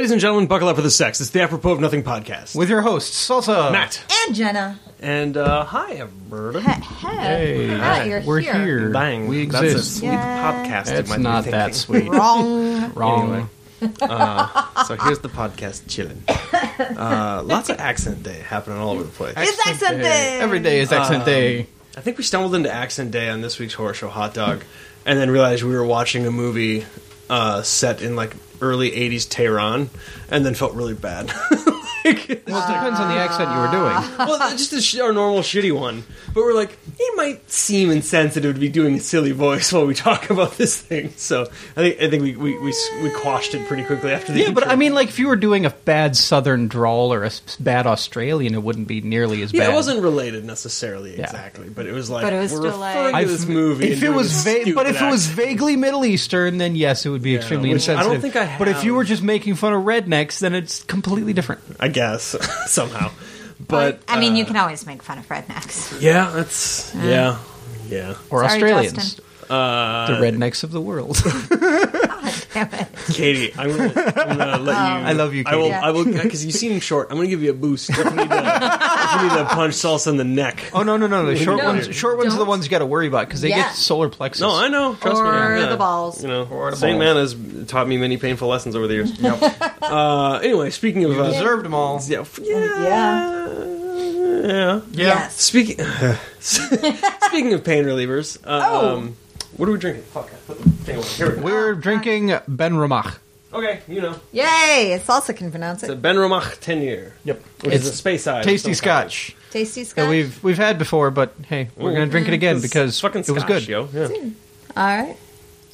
Ladies and gentlemen, buckle up for the sex. It's the Apropos of Nothing podcast. With your hosts, Salsa. Matt. And Jenna. And, hi, Alberta. Hey. Hey, we're here. Bang. We That's a exist. sweet podcast. It's you might not be that thinking. sweet. Wrong. Wrong. Anyway. So here's the podcast chilling. Lots of accent day happening all over the place. It's accent day. Every day is accent day. I think we stumbled into accent day on this week's Horror Show Hot Dog, and then realized we were watching a movie set in like early 80s Tehran, and then felt really bad. Well, it depends on the accent you were doing. Well, just our normal shitty one. But we're like, it might seem insensitive to be doing a silly voice while we talk about this thing. So I think we quashed it pretty quickly after the Yeah, but intro. I mean, like, if you were doing a bad Southern drawl or a bad Australian, it wouldn't be nearly as bad. Yeah, it wasn't related necessarily Yeah. exactly, but it was like, But it was we're still referring like- to this movie. If and it doing was this but stupid if it was accent. vaguely Middle Eastern, then yes, it would be extremely which I don't insensitive. think I But if you have. were just making fun of rednecks, then it's completely different. I guess somehow, but I mean, you can always make fun of rednecks. yeah, that's yeah. Or Sorry, Australians, Justin. the rednecks of the world. Damn it. Katie, I'm gonna let you. I love you, Katie. I will, because you seem short. I'm gonna give you a boost. If you need to punch Salsa in the neck. Oh no! The short No, ones. Short ones are the don't. ones you got to worry about because they Yeah. get solar plexus. No, I know. Trust me. Or Yeah. the balls. You know, Or the Saint balls. Man has taught me many painful lessons over the years. Anyway, speaking of You deserved them all. Yeah. Yes. Speaking of pain relievers, what are we drinking? Fuck, I put the thing away. Here we go. We're drinking Ben Ramach. Okay, you know, Yay. Salsa can pronounce it's a it. Ben Ramach 10 year. Yep, Which it's is a space size. tasty of some kind. Scotch Tasty scotch. that we've had before, but hey, we're gonna drink it again It's because fucking it was Scotch, good. Yo. Yeah. All right.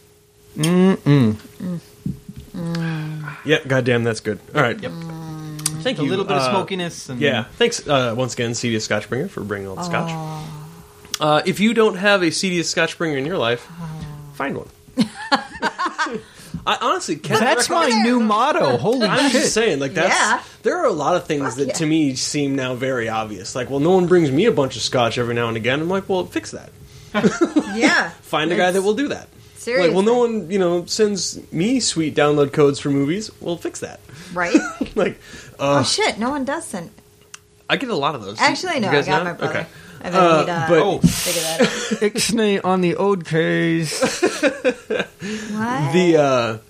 Yeah, goddamn, that's good. All right. Yep. Thank A you. little bit of smokiness. And Yeah, thanks once again, CDS Scotchbringer, for bringing all the scotch. If you don't have a CDS Scotchbringer in your life, find one. I honestly can't. That's my new motto. Holy I'm shit! just saying, like, that's. Yeah. There are a lot of things that to me seem now very obvious. Like, well, no one brings me a bunch of scotch every now and again. I'm like, well, fix that. Yeah. Find a guy that will do that. Seriously. Like, well, no one, sends me sweet download codes for movies. Well, fix that. Right? Like, Oh, shit. No one does send. I get a lot of those. Actually, You no. I guys got know? my brother. Okay. I bet he'd but- figure that out. Ixnay on the old case. What? The,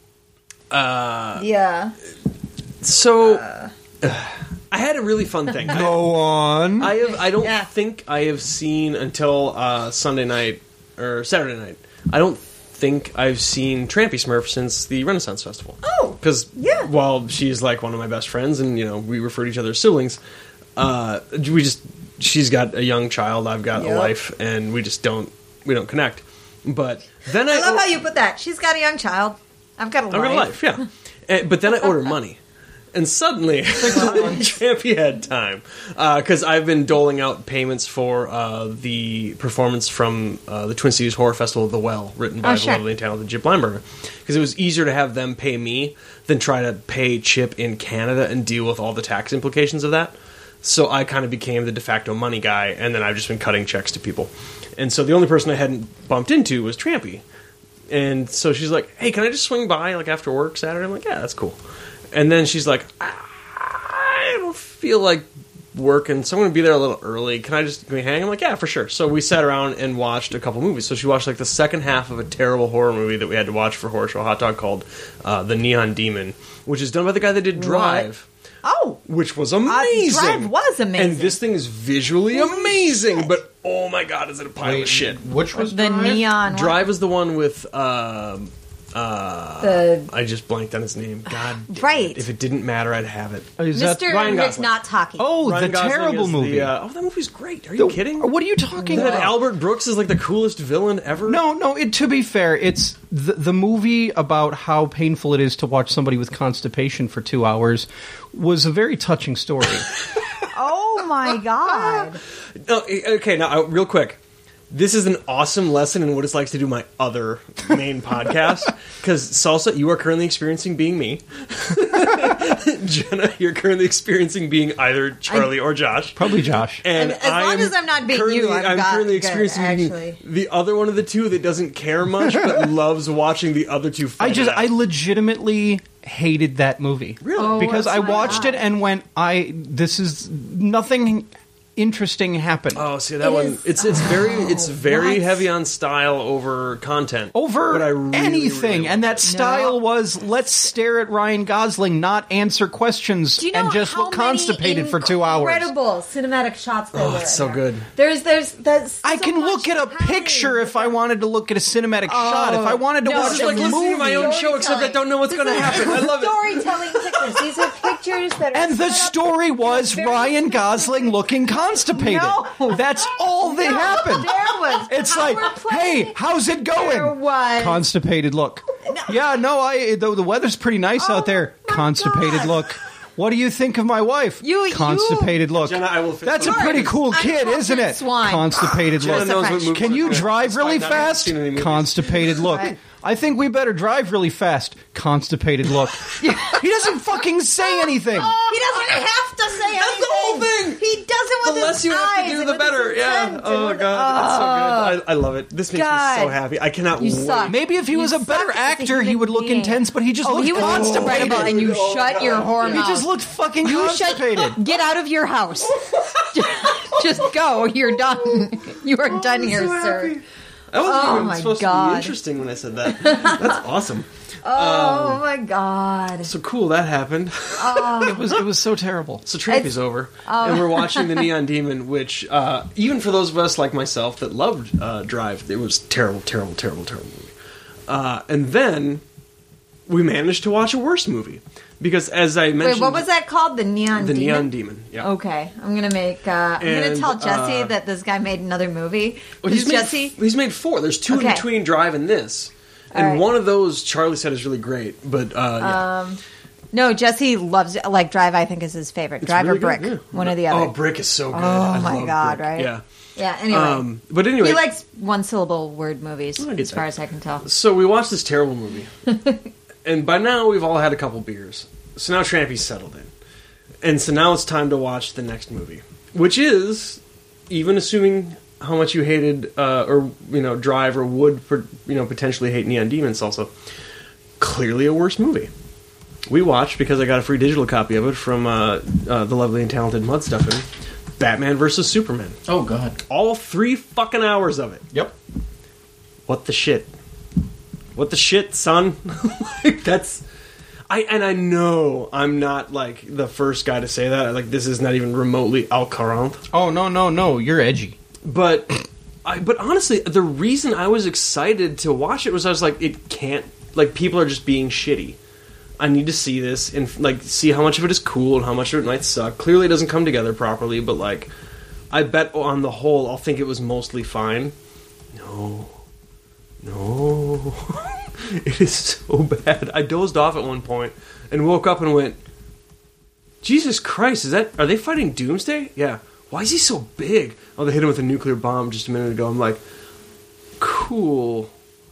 Yeah. so, I had a really fun thing. Go on. I don't Yeah. think I have seen until Sunday night or Saturday night. I don't think I've seen Trampy Smurf since the Renaissance Festival. Oh, Because yeah. while she's like one of my best friends, and we refer to each other as siblings, she's got a young child, I've got a Yep. wife, and we don't connect. But then I love how you put that. She's got a young child. I've got a I've got a life. life, yeah. But then I order money. And suddenly, Trampy had time. Because I've been doling out payments for the performance from the Twin Cities Horror Festival, The Well, written by the sure. lovely and talented Chip Lineberger. Because it was easier to have them pay me than try to pay Chip in Canada and deal with all the tax implications of that. So I kind of became the de facto money guy, and then I've just been cutting checks to people. And so the only person I hadn't bumped into was Trampy. And so she's like, hey, can I just swing by like after work Saturday? I'm like, yeah, that's cool. And then she's like, I don't feel like working, so I'm going to be there a little early. Can we hang? I'm like, yeah, for sure. So we sat around and watched a couple movies. So she watched like the second half of a terrible horror movie that we had to watch for Horror Show Hot Dog called The Neon Demon, which is done by the guy that did Drive. Oh, Which was amazing. Drive was amazing. And this thing is visually amazing, shit. but oh my god, is it a pile of shit. Which was the Drive? neon. one. Drive is the one with The I just blanked on his name. God damn Right. it. If it didn't matter, I'd have it. Is that- Mr. Ryan Rick's Gosling. not talking. Oh, Ryan the Gosling terrible is movie. that movie's great. Are you kidding? What are you talking That about? Albert Brooks is like the coolest villain ever? No. To be fair, it's the movie about how painful it is to watch somebody with constipation for 2 hours was a very touching story. Oh my god. No, okay, now, real quick. This is an awesome lesson in what it's like to do my other main podcast. Because, Salsa, you are currently experiencing being me. Jenna, you're currently experiencing being either Charlie or Josh. Probably Josh. And As long as I'm not being you, I'm currently good, experiencing actually. being the other one of the two that doesn't care much but loves watching the other two fight it out. I legitimately hated that movie. Really? Oh, Because I my watched God. it and went, this is nothing interesting happened. Oh, see that It one. is- It's very what? heavy on style over content. Over But I really, anything, really and that liked it. style was let's stare at Ryan Gosling, not answer questions, Do you know and just how look constipated many for 2 hours. Incredible cinematic shots there were. it's so in good. there. That's I so can much look at a happening. picture if I wanted to look at a cinematic shot. If I wanted to no, watch It's a like listening movie, to my own show, except I don't know what's going to happen. I love it. Storytelling pictures. These are pictures that are. and the set up story was very Ryan Gosling looking constipated. No. That's all that happened. There was. It's power like, play. hey, how's it going? There was. Constipated look. Yeah, no, the weather's pretty nice out there. my Constipated God. look. What do you think of my wife? You- Constipated look. Jenna, I will fix That's a that. pretty cool kid, isn't it? Swine. Constipated Jenna look. knows what French. movies Can are you good. drive really Despite not having fast? seen any movies. Constipated look. Right. I think we better drive really fast. Constipated look. He doesn't fucking say anything. He doesn't have to say anything. That's the whole thing. He does it The with less his you have eyes to do, and the with his better. Yeah. intent Oh my and god, it's so good. I love it. This makes me God. so happy. I cannot You wait. suck. Maybe if he was a You better suck as a actor, he human would look being. intense, but he just looked he was constipated. incredible, and you shut your whore He mouth. just looked fucking You constipated. Get out of your house. Just go. You're done. You are done here, so sir. happy. That wasn't Oh even my supposed to God. be interesting when I said that. That's awesome. Oh my god. So cool that happened. It was so terrible. So Trampy's over, and we're watching the Neon Demon, which even for those of us like myself that loved Drive, it was terrible, terrible, terrible, terrible movie. And then we managed to watch a worse movie because, as I mentioned, Wait, what was that called? The Neon The Demon? Neon Demon. Yeah. Okay, I'm gonna make. I'm gonna And, tell Jesse that this guy made another movie. Well, Because Jesse, he's made 4. There's 2 in Okay. between Drive and this. And All right. one of those Charlie said is really great, but yeah. no, Jesse loves like Drive. I think is his favorite. Drive really or Brick, good, yeah. one or the other. Oh, Brick is so good. Oh, I my love God, Brick. right? Yeah. Yeah. Anyway, But anyway, he likes one syllable word movies, I get as far that. as I can tell. so we watched this terrible movie, and by now we've all had a couple beers. So now Trampy's settled in, and so now it's time to watch the next movie, which is, even assuming how much you hated or Drive or would potentially hate Neon Demons, also clearly a worse movie. We watched, because I got a free digital copy of it from the lovely and talented Mud Stuffin', Batman vs Superman. Oh god. All 3 fucking hours of it. Yep. What the shit? What the shit, son? Like, that's... I know I'm not, like, the first guy to say that. Like, this is not even remotely au courant. Oh no, you're edgy. But honestly, the reason I was excited to watch it was I was like, it can't... Like, people are just being shitty. I need to see this and, like, see how much of it is cool and how much of it might suck. Clearly it doesn't come together properly, but, like, I bet on the whole I'll think it was mostly fine. No. It is so bad. I dozed off at one point and woke up and went, Jesus Christ, are they fighting Doomsday? Yeah. Why is he so big? Oh, they hit him with a nuclear bomb just a minute ago. I'm like, cool.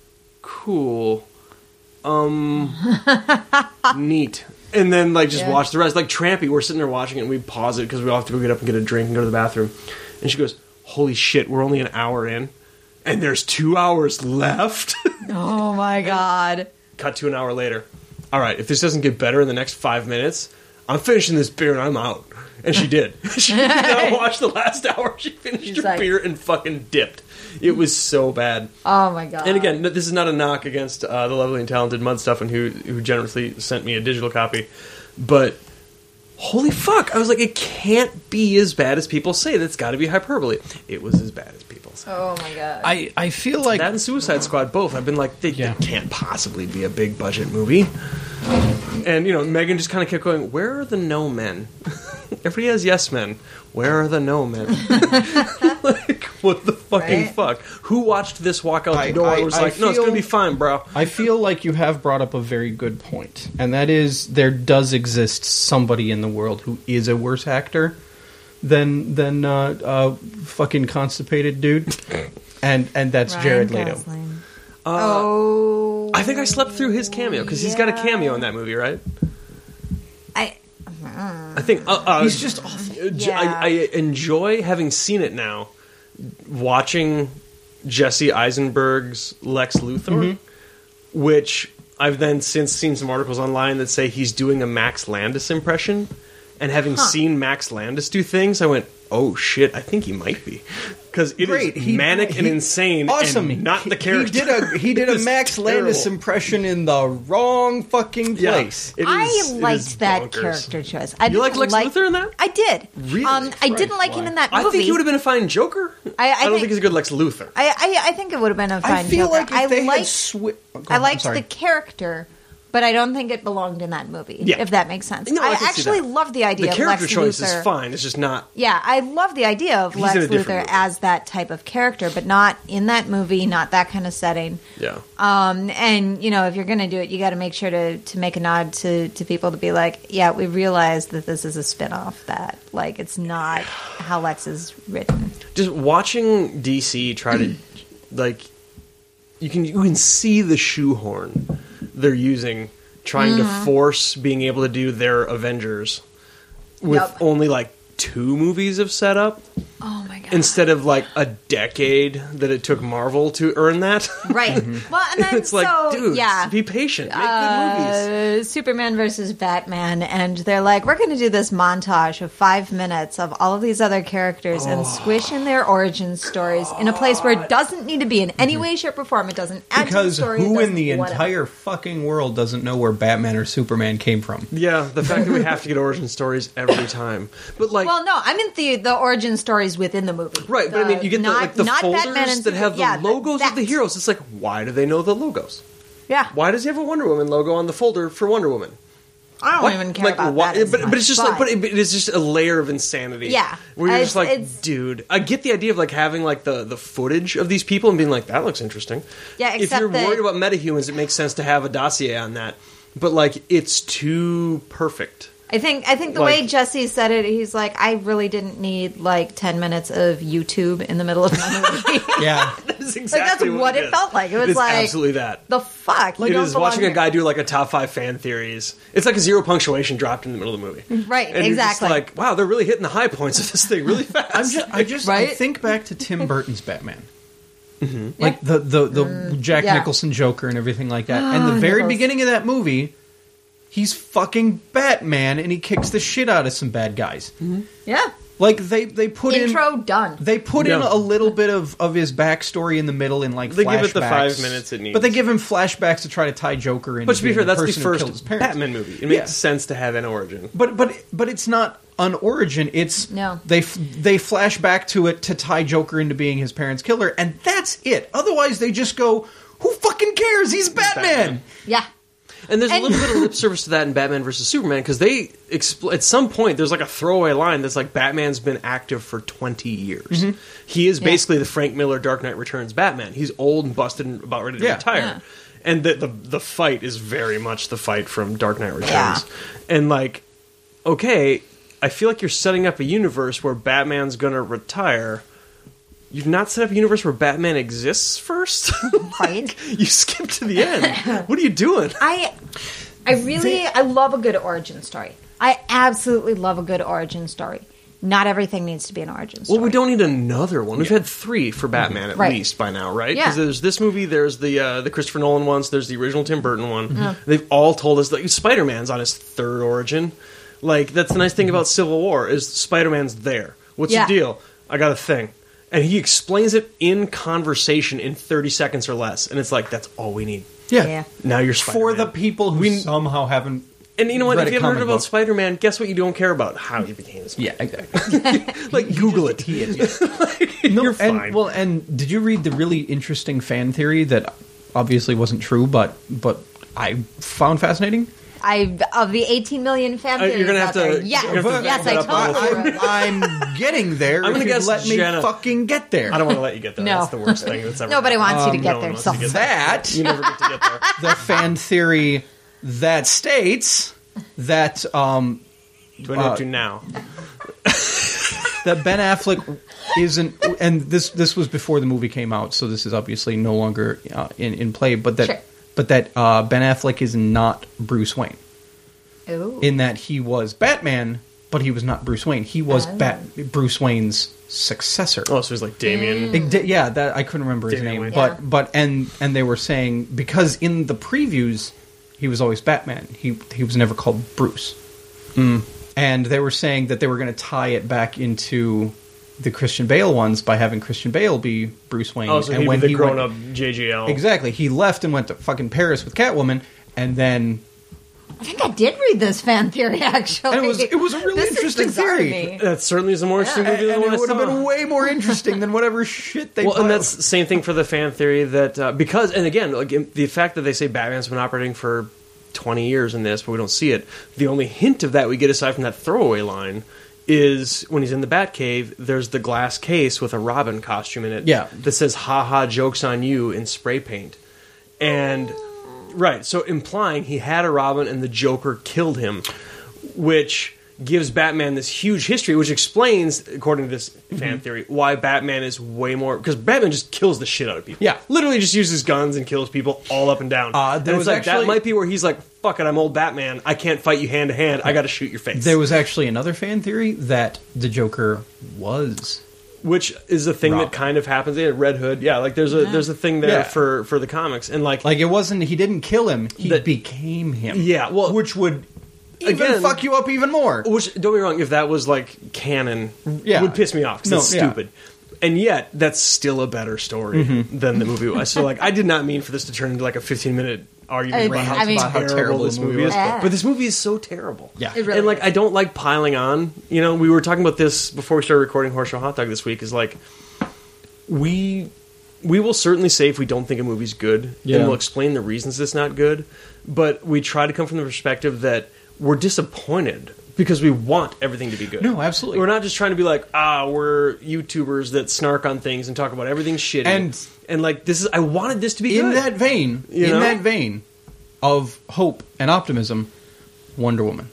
Neat. And then, like, just watch the rest. Like, Trampy, we're sitting there watching it, and we pause it because we all have to go get up and get a drink and go to the bathroom. And she goes, holy shit, we're only an hour in, and there's 2 hours left? Oh my god. Cut to an hour later. All right, if this doesn't get better in the next 5 minutes, I'm finishing this beer and I'm out. And she did. She did not watch the last hour. She finished She's her like- beer and fucking dipped. It was so bad. Oh my god. And again, this is not a knock against the lovely and talented Mud Stuffin' who generously sent me a digital copy. But holy fuck, I was like, it can't be as bad as people say. That's got to be hyperbole. It was as bad as people say. Oh my god. I feel like That and Suicide Squad both. I've been like, they can't possibly be a big budget movie. And, Megan just kind of kept going, where are the no men? Everybody has yes men. Where are the no men? Like, what the fucking Right? fuck? Who watched this walk out the door and was I like, no, it's feel- going to be fine, bro. I feel like you have brought up a very good point, and that is there does exist somebody in the world who is a worse actor than fucking constipated dude, and that's Ryan Jared Leto. Gosling. I think I slept through his cameo, because he's got a cameo in that movie, right? I think... He's just awful. I enjoy, having seen it now, watching Jesse Eisenberg's Lex Luthor, which I've then since seen some articles online that say he's doing a Max Landis impression, and having seen Max Landis do things, I went, "Oh shit, I think he might be," because it is manic and insane. Awesome, and not the character. He did a Max Landis terrible. impression in the wrong fucking Yeah, place. it I is- it is liked that bonkers. character choice. You liked Lex Luthor in that? I did. Really? I didn't like him in that movie. I think he would have been a fine Joker. I don't think he's a good Lex Luthor. I think it would have been a fine I feel Joker. like if they liked, had switched... I liked the character, but I don't think it belonged in that movie. Yeah. If that makes sense. No, I I can see actually that. love the idea The of character Lex choice Luthor. is fine. It's just not. Yeah, I love the idea of He's Lex in a different Luthor movie. as that type of character, but not in that movie, not that kind of setting. Yeah. And if you're going to do it, you got to make sure to make a nod to people to be like, yeah, we realize that this is a spin-off, that like it's not how Lex is written. Just watching DC try to like, you can see the shoehorn they're using, trying to force being able to do their Avengers with Yup. only like 2 movies of setup Oh my god! instead of like a decade that it took Marvel to earn that. Right. Well, and then It's like, so dude, yeah. be patient. Make good movies. Superman versus Batman, and they're like, we're going to do this montage of 5 minutes of all of these other characters and squish in their origin stories in a place where it doesn't need to be in any way, shape, or form. It doesn't add to the Because story. it who in doesn't the whatever. entire fucking world doesn't know where Batman or Superman came from? Yeah, the fact that we have to get origin stories every time. But like, Well, no, I meant the origin stories within the movie. right, but I mean, you get the not folders Batman and that have the yeah, logos of the that. heroes. It's like, why do they know the logos? Yeah, Why does he have a Wonder Woman logo on the folder for Wonder Woman? I don't What? even care Like, about why- that. as but much, it's just like, but it is just a layer of insanity. Yeah. where you're just like, It's- dude, I get the idea of like having like the footage of these people and being like, that looks interesting. Yeah, if except you're that- worried about metahumans, it makes sense to have a dossier on that. But like, it's too perfect. I think the Like- way Jesse said it, he's like, I really didn't need like 10 minutes of YouTube in the middle of my movie. Yeah. That's Like exactly that's what it is. felt like. It was It's like absolutely that. the fuck. You It don't is belong watching a here. guy do like a top 5 fan theories. It's like a 0 punctuation dropped in the middle of the movie. Right, And you're just exactly. like, wow, they're really hitting the high points of this thing really fast. I just Right? I think back to Tim Burton's Batman. Like the Jack yeah. Nicholson Joker and everything like that. And the very Nichols. beginning of that movie, he's fucking Batman and he kicks the shit out of some bad guys. Yeah. Like they put Intro in done. they put in Yeah. a little bit of his backstory in the middle in like They flashbacks. give it the 5 minutes it needs. But they give him flashbacks to try to tie Joker in. But to be fair, that's the person who killed first his parents. Batman movie. It Yeah. makes sense to have an origin. But it's not an origin. It's No. they flash back to it to tie Joker into being his parents' killer, and that's it. Otherwise, they just go, "Who fucking cares? He's Batman." Batman. Yeah. And there's a And- little bit of lip service to that in Batman versus Superman because they at some point there's like a throwaway line that's like Batman's been active for 20 years. He is basically the Frank Miller Dark Knight Returns Batman. He's old and busted and about ready to Yeah. retire. Yeah. And the fight is very much the fight from Dark Knight Returns. Yeah. And like, okay, I feel like you're setting up a universe where Batman's gonna retire. You've not set up a universe where Batman exists first? Right. You skip to the end. What are you doing? I love a good origin story. I absolutely love a good origin story. Not everything needs to be an origin story. Well, we don't need another one. We've had 3 for Batman at Right. least by now, right? Yeah. Because there's this movie, there's the Christopher Nolan ones, there's the original Tim Burton one. They've all told us that Spider-Man's on his 3rd origin. Like, that's the nice thing about Civil War is Spider-Man's there. What's Yeah. the deal? I got a thing. And he explains it in conversation in 30 seconds or less. And it's like, that's all we need. Yeah. Now you're Spider-Man. For the people who We- somehow haven't. And you know what? read If a you haven't heard comic about book. Spider-Man, guess what you don't care about? How he became Spider-Man. Yeah, exactly. Like, Google it. He is. You're and, fine. Well, and did you read the really interesting fan theory that obviously wasn't true, but I found fascinating? Of the 18 million fan theories you're gonna have out there. to- Yeah. you're gonna have to Yes, back I that up a totally little. wrote. I'm getting there. I'm gonna if you guess let me Jenna- fucking get there. I don't want to let you get there. No. That's the worst thing that's ever Nobody happened. wants you to get no there. one wants So you to get that You never get to get there. the fan theory that states that Do I know to now? that Ben Affleck isn't, and this was before the movie came out, so this is obviously no longer in play. But that Sure. Ben Affleck is not Bruce Wayne, Ooh. in that he was Batman, but he was not Bruce Wayne. He was Bruce Wayne's successor. Oh, so he's like Damien. Yeah, that I couldn't remember his Damian name, Wayne. but and they were saying because in the previews he was always Batman. He was never called Bruce. And they were saying that they were going to tie it back into the Christian Bale ones by having Christian Bale be Bruce Wayne. Oh, so and he when was the he grown-up JGL. Exactly. He left and went to fucking Paris with Catwoman, and then... I think I did read this fan theory, actually. And it was a really This is interesting bizarre to theory. me. That certainly is a more interesting movie than And the one it I would have saw. been way more interesting than whatever shit they Well, and piled. that's the same thing for the fan theory that because, and again, like the fact that they say Batman's been operating for 20 years in this, but we don't see it. The only hint of that we get aside from that throwaway line is when he's in the Batcave. There's the glass case with a Robin costume in it. Yeah. that says "Ha ha, jokes on you" in spray paint, and right, so implying he had a Robin and the Joker killed him, which gives Batman this huge history, which explains, according to this fan theory, why Batman is way more... Because Batman just kills the shit out of people. Yeah. Literally just uses guns and kills people all up and down. And there it's was like, actually- that might be where he's like, fuck it, I'm old Batman. I can't fight you hand to hand. I got to shoot your face. There was actually another fan theory that the Joker was... Which is a thing Robin. that kind of happens. Yeah, Red Hood. Yeah, like there's a thing there Yeah. for the comics. And like Like, it wasn't... He didn't kill him. He That- became him. Yeah, well... Which would even Again- fuck you up even more. Which, don't be wrong, if that was like canon, Yeah. would piss me off because No, it's yeah. stupid. And yet, that's still a better story than the movie was. So, like, I did not mean for this to turn into like a 15-minute argument about how, I mean- About how terrible this the movie movie is. was. But this movie is so terrible. Yeah. It really and like, is. I don't like piling on. You know, we were talking about this before we started recording Horse Show Hot Dog this week. Is like, we will certainly say if we don't think a movie's good, Yeah. and we'll explain the reasons it's not good. But we try to come from the perspective that we're disappointed because we want everything to be good. No, absolutely. We're not just trying to be like, we're YouTubers that snark on things and talk about everything shitty. And like, this is, I wanted this to be In good. that vein, You know? that vein of hope and optimism, Wonder Woman.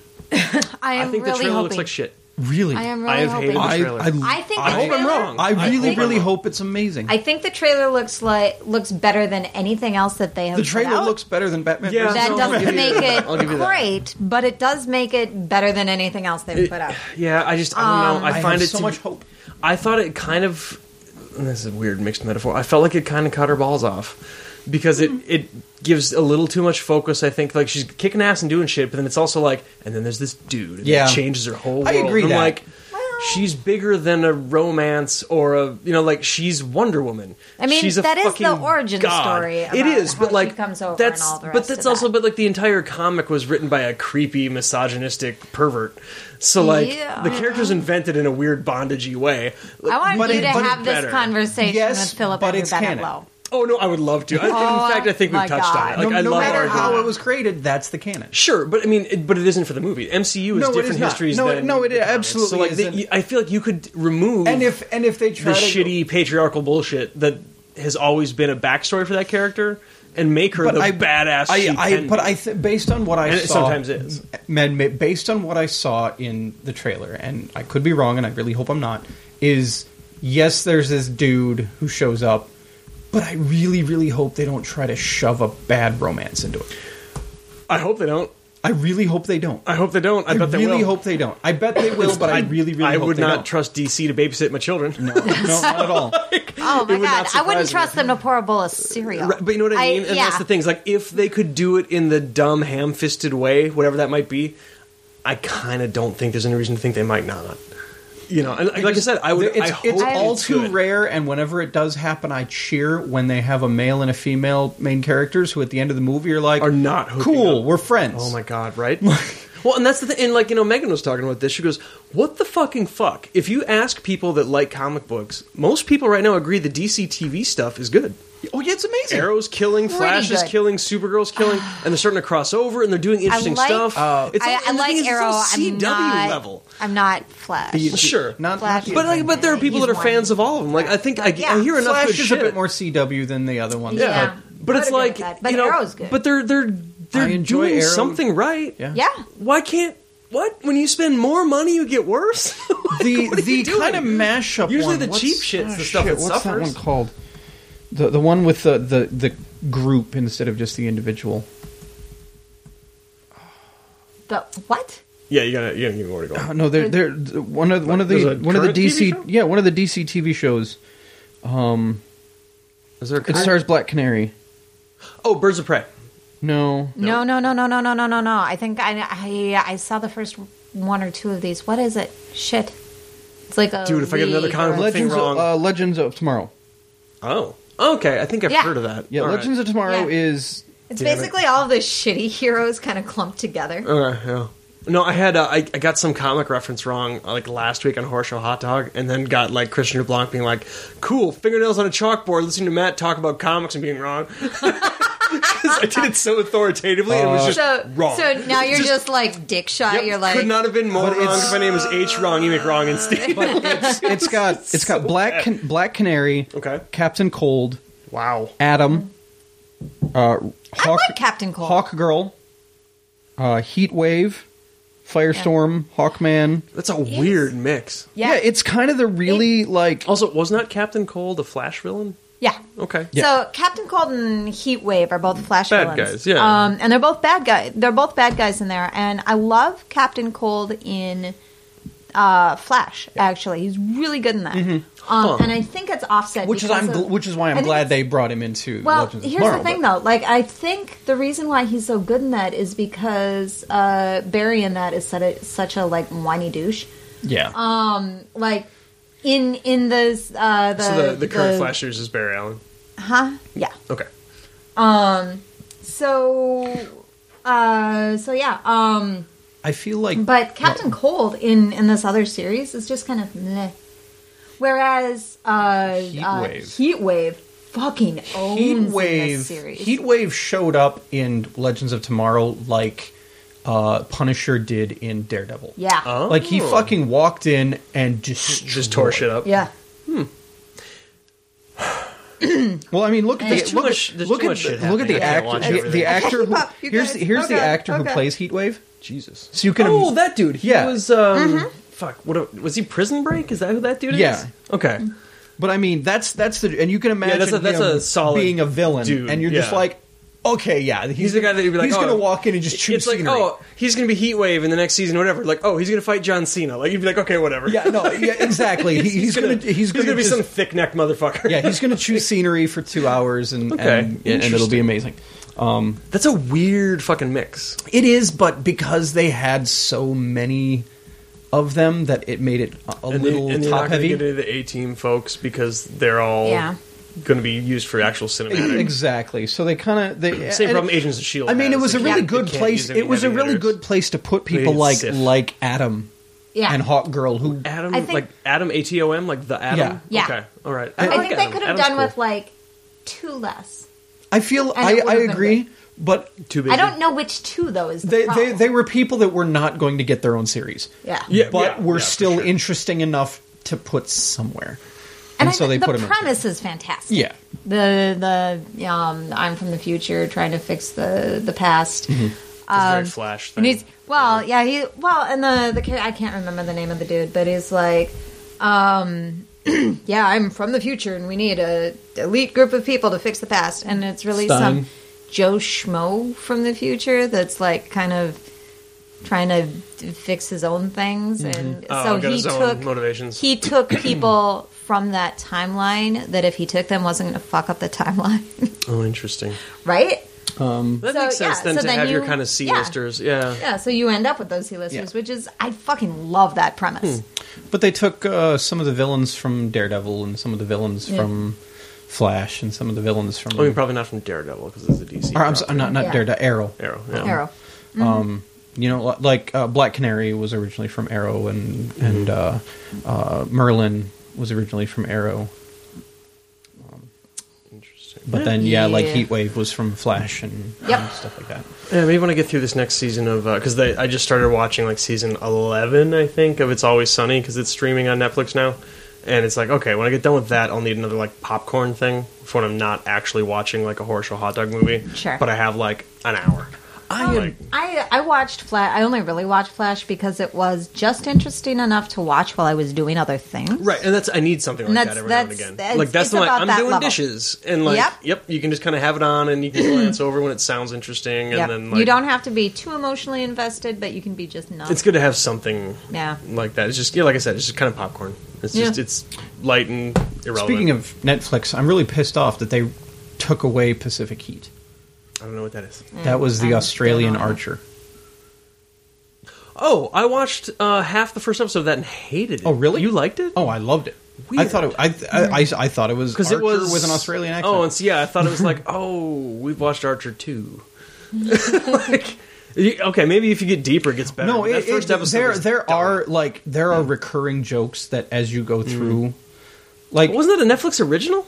I am I think really the trailer hoping. looks like shit. Really? I am I really have hated hoping. the trailer. I think I the hope I'm trailer- wrong. I really, hope I'm wrong. hope it's amazing. I think the trailer looks better than anything else that they have. The put trailer out. looks better than Batman. Yeah. vs. That No, Superman. I'll give doesn't you make that. it I'll give you that. great, but it does make it better than anything else they've put out. Yeah, I don't know. I find have it so to much be- hope. I thought it kind of. And this is a weird mixed metaphor. I felt like it kind of cut her balls off because it gives a little too much focus. I think like she's kicking ass and doing shit, but then it's also like, and then there's this dude, and Yeah. it changes her whole world. I agree I'm that. like, she's bigger than a romance or a like she's Wonder Woman. I mean, she's a that is the fucking origin god. story It about is, how but she like comes over that's and all the but rest that's of also that. but like the entire comic was written by a creepy misogynistic pervert. So like Yeah. the character's invented in a weird bondagey way. I want But you it- to but have this better. conversation Yes, with Philip but Edgar it's Bennett canon. Lowe. Oh no, I would love to. In fact, I think my we've touched God. on it. Like, no, I no love matter arguing how that. it was created, that's the canon. Sure, but I mean, but it isn't for the movie. MCU is No, it different is not. histories. No, than no, it the comics. absolutely So like, isn't. I feel like you could remove And if they the try to shitty patriarchal bullshit that has always been a backstory for that character and make her the badass she can be. Based on what I And it saw, sometimes is. Man, based on what I saw in the trailer, and I could be wrong, and I really hope I'm not. Is yes, there's this dude who shows up, but I really, really hope they don't try to shove a bad romance into it. I hope they don't. I really hope they don't. I hope they don't. I bet they really will. hope they don't. I bet they will, but I really, really I hope would they not don't. trust DC to babysit my children. No, not at all. Oh my would not god, I wouldn't surprise me. trust them to pour a bowl of cereal. Right, but you know what I mean? And that's the thing. Is like, if they could do it in the dumb, ham-fisted way, whatever that might be, I kind of don't think there's any reason to think they might not. You know, and like I said, I would. It's, I hope it's all it's too good. rare, and whenever it does happen, I cheer when they have a male and a female main characters who, at the end of the movie, are like, Are not hooking cool. up. We're friends. Oh my god, right? Well, and that's the thing. And like, Megan was talking about this. She goes, "What the fucking fuck?" If you ask people that like comic books, most people right now agree the DC TV stuff is good. Oh yeah, it's amazing. Arrow's killing, Flash is good. killing, Supergirl's killing, and they're starting to cross over, and they're doing interesting like- stuff. It's all- I and the like thing is, it's all Arrow. CW level. I'm not Flash. Sure. Not Flash not- is- But there are people He's that are one. fans of all of them. Like I think I hear enough Flash good is shit. a bit more CW than the other ones. Yeah. But I it's would agree like with that. But you know, Arrow's good. but they're I enjoy doing Arrow. something right. Yeah. Yeah. Why can't what when you spend more money you get worse? Like, The what are you doing? kind of mashup. Usually one, the what's- cheap shit's the stuff shit, that what's suffers. that one called? The one with the group instead of just the individual. The what? Yeah, you gotta give me more to go. No, they're one of the There's a current TV DC show? yeah, one of the DC TV shows. Is there a It stars Black Canary. Oh, Birds of Prey. No. No. I think I saw the first one or two of these. What is it? Shit. It's like a Dude, if I get another league comic or- book thing wrong. Legends of Tomorrow. Oh. Okay, I think I've Yeah. heard of that. Yeah, All right. Legends of Tomorrow Yeah. is... It's Damn it. basically all of the shitty heroes kind of clumped together. Okay, yeah. No, I had I got some comic reference wrong like last week on Horror Show Hot Dog, and then got like Christian LeBlanc being like, "Cool, fingernails on a chalkboard, listening to Matt talk about comics and being wrong." Because I did it so authoritatively, it was just wrong. So now you're just like dick shot. Yep, You're like, could not have been more But wrong it's- if my name was H wrong. You make wrong and Steve. It's got Black Canary, Okay. Captain Cold, Wow. Adam, I Hawk, like Captain Cold. Hawk Girl, Heat Wave, Firestorm, Hawkman. That's a weird mix. Yeah, it's kind of the really like. Also, wasn't that Captain Cold a Flash villain? Yeah. Okay. So Captain Cold and Heat Wave are both Flash Bad villains. guys, yeah. And they're both bad guys. They're both bad guys in there. And I love Captain Cold in Flash. Actually, he's really good in that. And I think it's offset. Which is why I'm I think glad it's- they brought him into Well, Legends of here's Tomorrow. the thing, but- though. Like, I think the reason why he's so good in that is because Barry in that is such a like whiny douche. Yeah. Like in the So the current Flash series is Barry Allen. yeah. Okay. So yeah. I feel like. But Captain Cold in this other series is just kind of meh. Whereas Heat Wave fucking owns in this series. Heat Wave showed up in Legends of Tomorrow like Punisher did in Daredevil. Yeah. Oh. Like he fucking walked in and Just tore shit up. Yeah. Well, I mean, look at There's the too look much- at there's look too at much shit look at the happening. I can't watch actor. The everything. actor who You here's guys- here's the okay, actor who okay. plays Heat Wave. Jesus. So you can Oh, that dude. He Yeah. was fuck. What was he? Prison Break? Is that who that dude Yeah. is? Okay. But I mean, that's the and you can imagine that's him a solid being a villain, dude, and you're just yeah. like, okay, yeah, He's the guy that you'd be like, he's oh, gonna walk in and just choose It's like, scenery. oh, he's gonna be Heat Wave in the next season, or whatever. Like, oh, he's gonna fight John Cena. Like, you'd be like, okay, whatever. Yeah, no, yeah, exactly. He's gonna be just- some thick necked motherfucker. yeah, he's gonna choose scenery for 2 hours, and Okay, and it'll be amazing. That's a weird fucking mix. It is, but because they had so many of them, that it made it a little and they're top not gonna heavy. get into the A-Team folks because they're all Yeah. going to be used for actual cinematic. Exactly. So they kind of Same problem Agents of S.H.I.E.L.D. I mean, it was a has. really They good can't place. use any It was a heavy really hitters. good place to put people They Sif. like Adam Yeah. and Hawk Girl, who Adam, I think- like Adam ATOM, like the Atom. Yeah. Okay, all right. I like think they Adam. could have Adam's done cool. with like two less. I feel And it I would've been agree, but Too busy. I don't know which two though is the they problem. were people that were not going to get their own series. Yeah. Yeah, but were for still sure. interesting enough to put somewhere. And And so they the put him in. premise is fantastic. Yeah. The I'm from the future trying to fix the past. It's a very Flash And thing. he's and the kid, I can't remember the name of the dude, but he's like, yeah, I'm from the future, and we need a elite group of people to fix the past, and it's really Stein. some Joe Schmo from the future that's like kind of trying to fix his own things, and so got he his own took motivations. He took people from that timeline that if he took them wasn't going to fuck up the timeline, Oh, interesting. right? That So, makes sense yeah, then so to then have your you- kind of C-listers. Yeah. Yeah, so you end up with those C-listers, Yeah. which is I fucking love that premise. But they took some of the villains from Daredevil and some of the villains from Flash and some of the villains from. I mean, probably not from Daredevil because it's a DC. or, I'm sorry, property. not Yeah. Daredevil, Arrow. Arrow. Yeah. Arrow. You know, like Black Canary was originally from Arrow, and Merlin was originally from Arrow. Interesting. But then, Yeah. like Heatwave was from Flash and, Yep. and stuff like that. Yeah, maybe when I get through this next season of because I just started watching like season 11, I think, of It's Always Sunny because it's streaming on Netflix now, and it's like okay, when I get done with that, I'll need another like popcorn thing for when I'm not actually watching like a horror show hot dog movie. Sure. But I have like an hour. I watched Flash. I only really watched Flash because it was just interesting enough to watch while I was doing other things. Right, and I need something like And that every now and that's- again. that's- Like that's it's the like about I'm that doing level. dishes, and like Yep. you can just kind of have it on, and you can glance over when it sounds interesting, and Yep. then like You don't have to be too emotionally invested, but you can be just not. It's good to have something Yeah. like that. It's just like I said, it's just kind of popcorn. It's just it's light and irrelevant. Speaking of Netflix, I'm really pissed off that they took away Pacific Heat. I don't know what that is. That was the I Australian don't know. Archer. Oh, I watched half the first episode of that and hated it. Oh, really? You liked it? Oh, I loved it. Weird. I thought I thought it was Because Archer it was with an Australian accent. Oh, and so, yeah, I thought it was like, oh, we've watched Archer 2. Like, okay, maybe if you get deeper, it gets better. no, but that first episode was there dumb. there are recurring jokes that as you go through, like Wasn't that a Netflix original?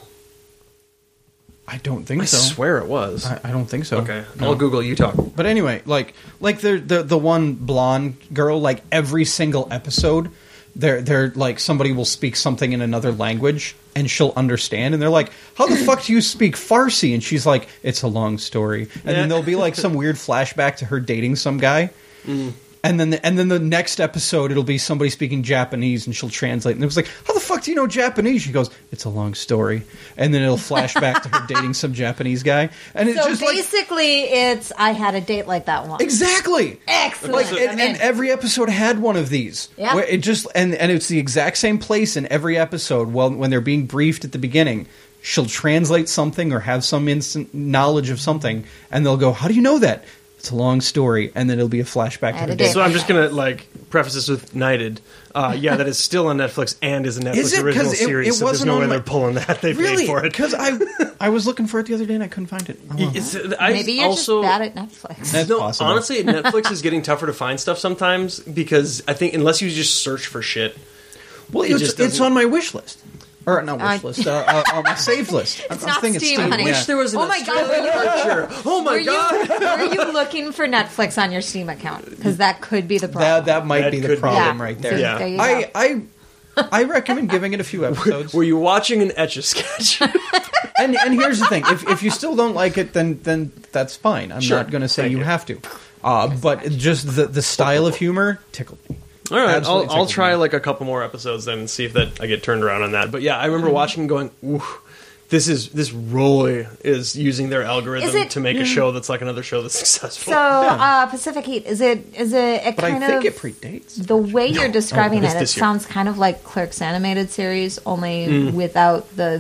I don't think I so. swear it was. I don't think so. Okay, No. I'll Google. You talk. But anyway, like the one blonde girl, like every single episode, they're like somebody will speak something in another language and she'll understand, and they're like, "How the fuck do you speak Farsi?" And she's like, "It's a long story." And then there'll be like some weird flashback to her dating some guy. And then the next episode, it'll be somebody speaking Japanese, and she'll translate. And it was like, how the fuck do you know Japanese? She goes, it's a long story. And then it'll flash back to her dating some Japanese guy. And it's So just like, basically, it's I had a date like that once. exactly. Excellent. Like, and every episode had one of these. Yeah. Where it just and it's the exact same place in every episode. Well, when they're being briefed at the beginning, she'll translate something or have some instant knowledge of something, and they'll go, how do you know that? It's a long story, and then it'll be a flashback to had her a date. date. So I'm just gonna like preface this with Knighted. Yeah, that is still on Netflix and is a Netflix Is it? original 'Cause it series. So there's wasn't no on way my- they're pulling that. They Really? paid for it. Because I was looking for it the other day and I couldn't find it. I don't know. Maybe you're also, just bad at Netflix. That's no, possible. honestly, Netflix is getting tougher to find stuff sometimes because I think unless you just search for shit. Well, it just it's doesn't- on my wish list. Or not wish list, on my save list. It's not Steam, honey. I wish there was an Oh my God, Australian Archer. Oh my were god! were you looking for Netflix on your Steam account? Because that could be the problem. That might That be could the be. problem Yeah. right there. See, Yeah. there you go. I recommend giving it a few episodes. Were you watching an Etch-a-Sketch? and here's the thing: if you still don't like it, then that's fine. I'm Sure. not going to say Thank you you. have to. But just the style of humor tickled me. All right, Absolutely I'll tickled try me. like a couple more episodes then and see if that I get turned around on that. But yeah, I remember watching and going, "Ooh, this really is using their algorithm Is it- to make a show that's like another show that's successful." So, Pacific Heat, is it But kind I think of it predates. the way you're describing it's it? It this year. sounds kind of like Clerks animated series, only Mm. without the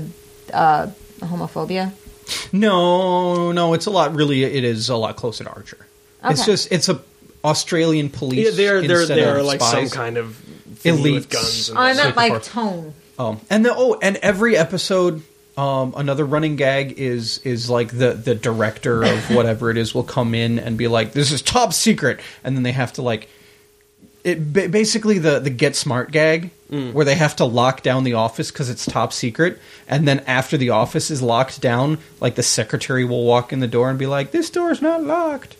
homophobia. No, it's a lot. Really, it is a lot closer to Archer. Okay. It's a Australian police. yeah, they're instead they're of like spies. some kind of thingy Elite with guns. And I all meant that. like tone. And every episode, another running gag is like the director of whatever it is will come in and be like, "This is top secret," and then they have to like basically the Get Smart gag where they have to lock down the office because it's top secret, and then after the office is locked down, like the secretary will walk in the door and be like, "This door's not locked."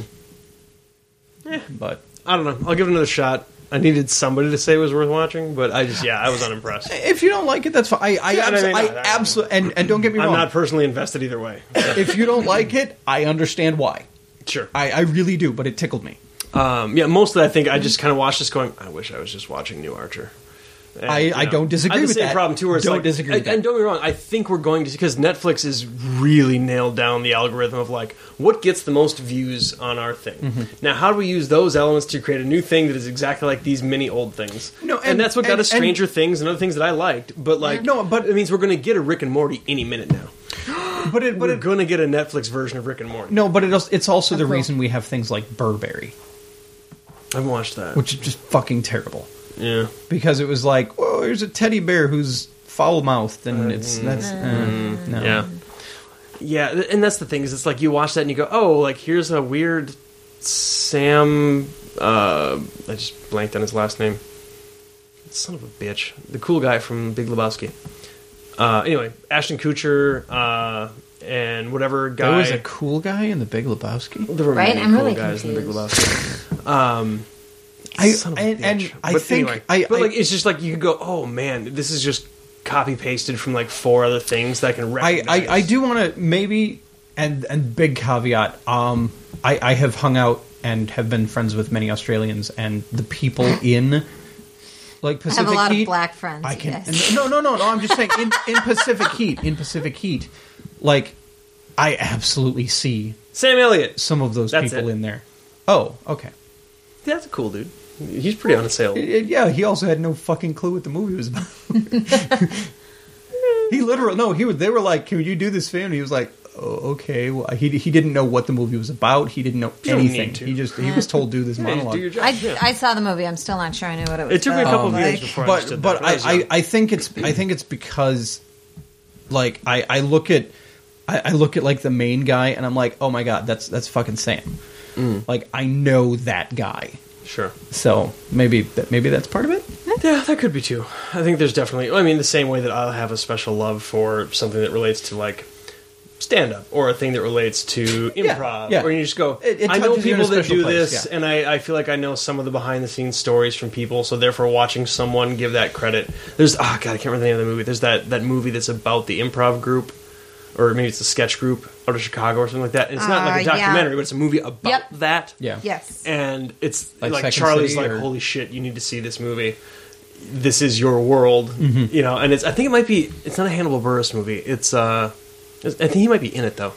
But I don't know. I'll give it another shot. I needed somebody to say it was worth watching, but I was unimpressed. if you don't like it, that's fine. I absolutely and don't get me I'm wrong. not personally invested either way. If you don't like it, I understand why. Sure. I really do, but it tickled me. Yeah, mostly I think I just kind of watched this going, I wish I was just watching New Archer. And, I don't disagree I have with the same that. problem too. Where it's Don't like, disagree with and that. don't get me wrong. I think we're going to because Netflix has really nailed down the algorithm of like what gets the most views on our thing. Mm-hmm. Now, how do we use those elements to create a new thing that is exactly like these mini old things? No, and that's what got and- us Stranger Things and other things that I liked. But like, No, but- it means we're going to get a Rick and Morty any minute now. But We're going to get a Netflix version of Rick and Morty. no, but it's also the That's cool. reason we have things like Burberry, I haven't watched that. which is just fucking terrible. Yeah. Because it was like, oh, here's a teddy bear who's foul mouthed, and no. Yeah. Yeah, and that's the thing is it's like you watch that and you go, oh, like here's a weird Sam I just blanked on his last name. Son of a bitch. The cool guy from Big Lebowski. Anyway, Ashton Kutcher, and whatever guy. There was a cool guy in the Big Lebowski. There were Right? many I'm cool really guys in the Big confused. Lebowski. Son of a and bitch. I But think anyway, but like it's just like you could go, oh man, this is just copy pasted from like 4 other things that I can recognize. I do want to maybe and big caveat. I have hung out and have been friends with many Australians, and the people in like I Pacific have a lot Heat. of black friends. I can yes. no. I'm just saying in Pacific Heat, like I absolutely see Sam Elliott. some of those That's people it. in there. Oh, okay. That's a cool dude. He's pretty unassailable. Yeah, he also had no fucking clue what the movie was about. He literally they were like, "Can you do this film?" And he was like, oh, okay. Well, he didn't know what the movie was about. He didn't know don't anything. need to. He was told do this Yeah, monologue. do your job. I saw the movie. I'm still not sure I knew what it was. It took me a couple of about. years before I understood but that. I think it's because like I look at like the main guy and I'm like, oh my god, that's fucking Sam. Like I know that guy. Sure. So maybe that's part of it. Yeah, that could be too. I think there's definitely. I mean, the same way that I'll have a special love for something that relates to like stand up or a thing that relates to improv, yeah. or you just go. It I know touches you in a people that special do place, this, yeah. and I feel like I know some of the behind the scenes stories from people. So therefore, watching someone give that credit. There's God, I can't remember the name of the movie. There's that movie that's about the improv group. Or maybe it's a sketch group out of Chicago or something like that. And it's not like a documentary, but it's a movie about that. Yeah. Yes. And it's Like like Second Charlie's City like, or- holy shit, you need to see this movie. This is your world, you know. And I think it might be. It's not a Hannibal Buress movie. I think he might be in it though.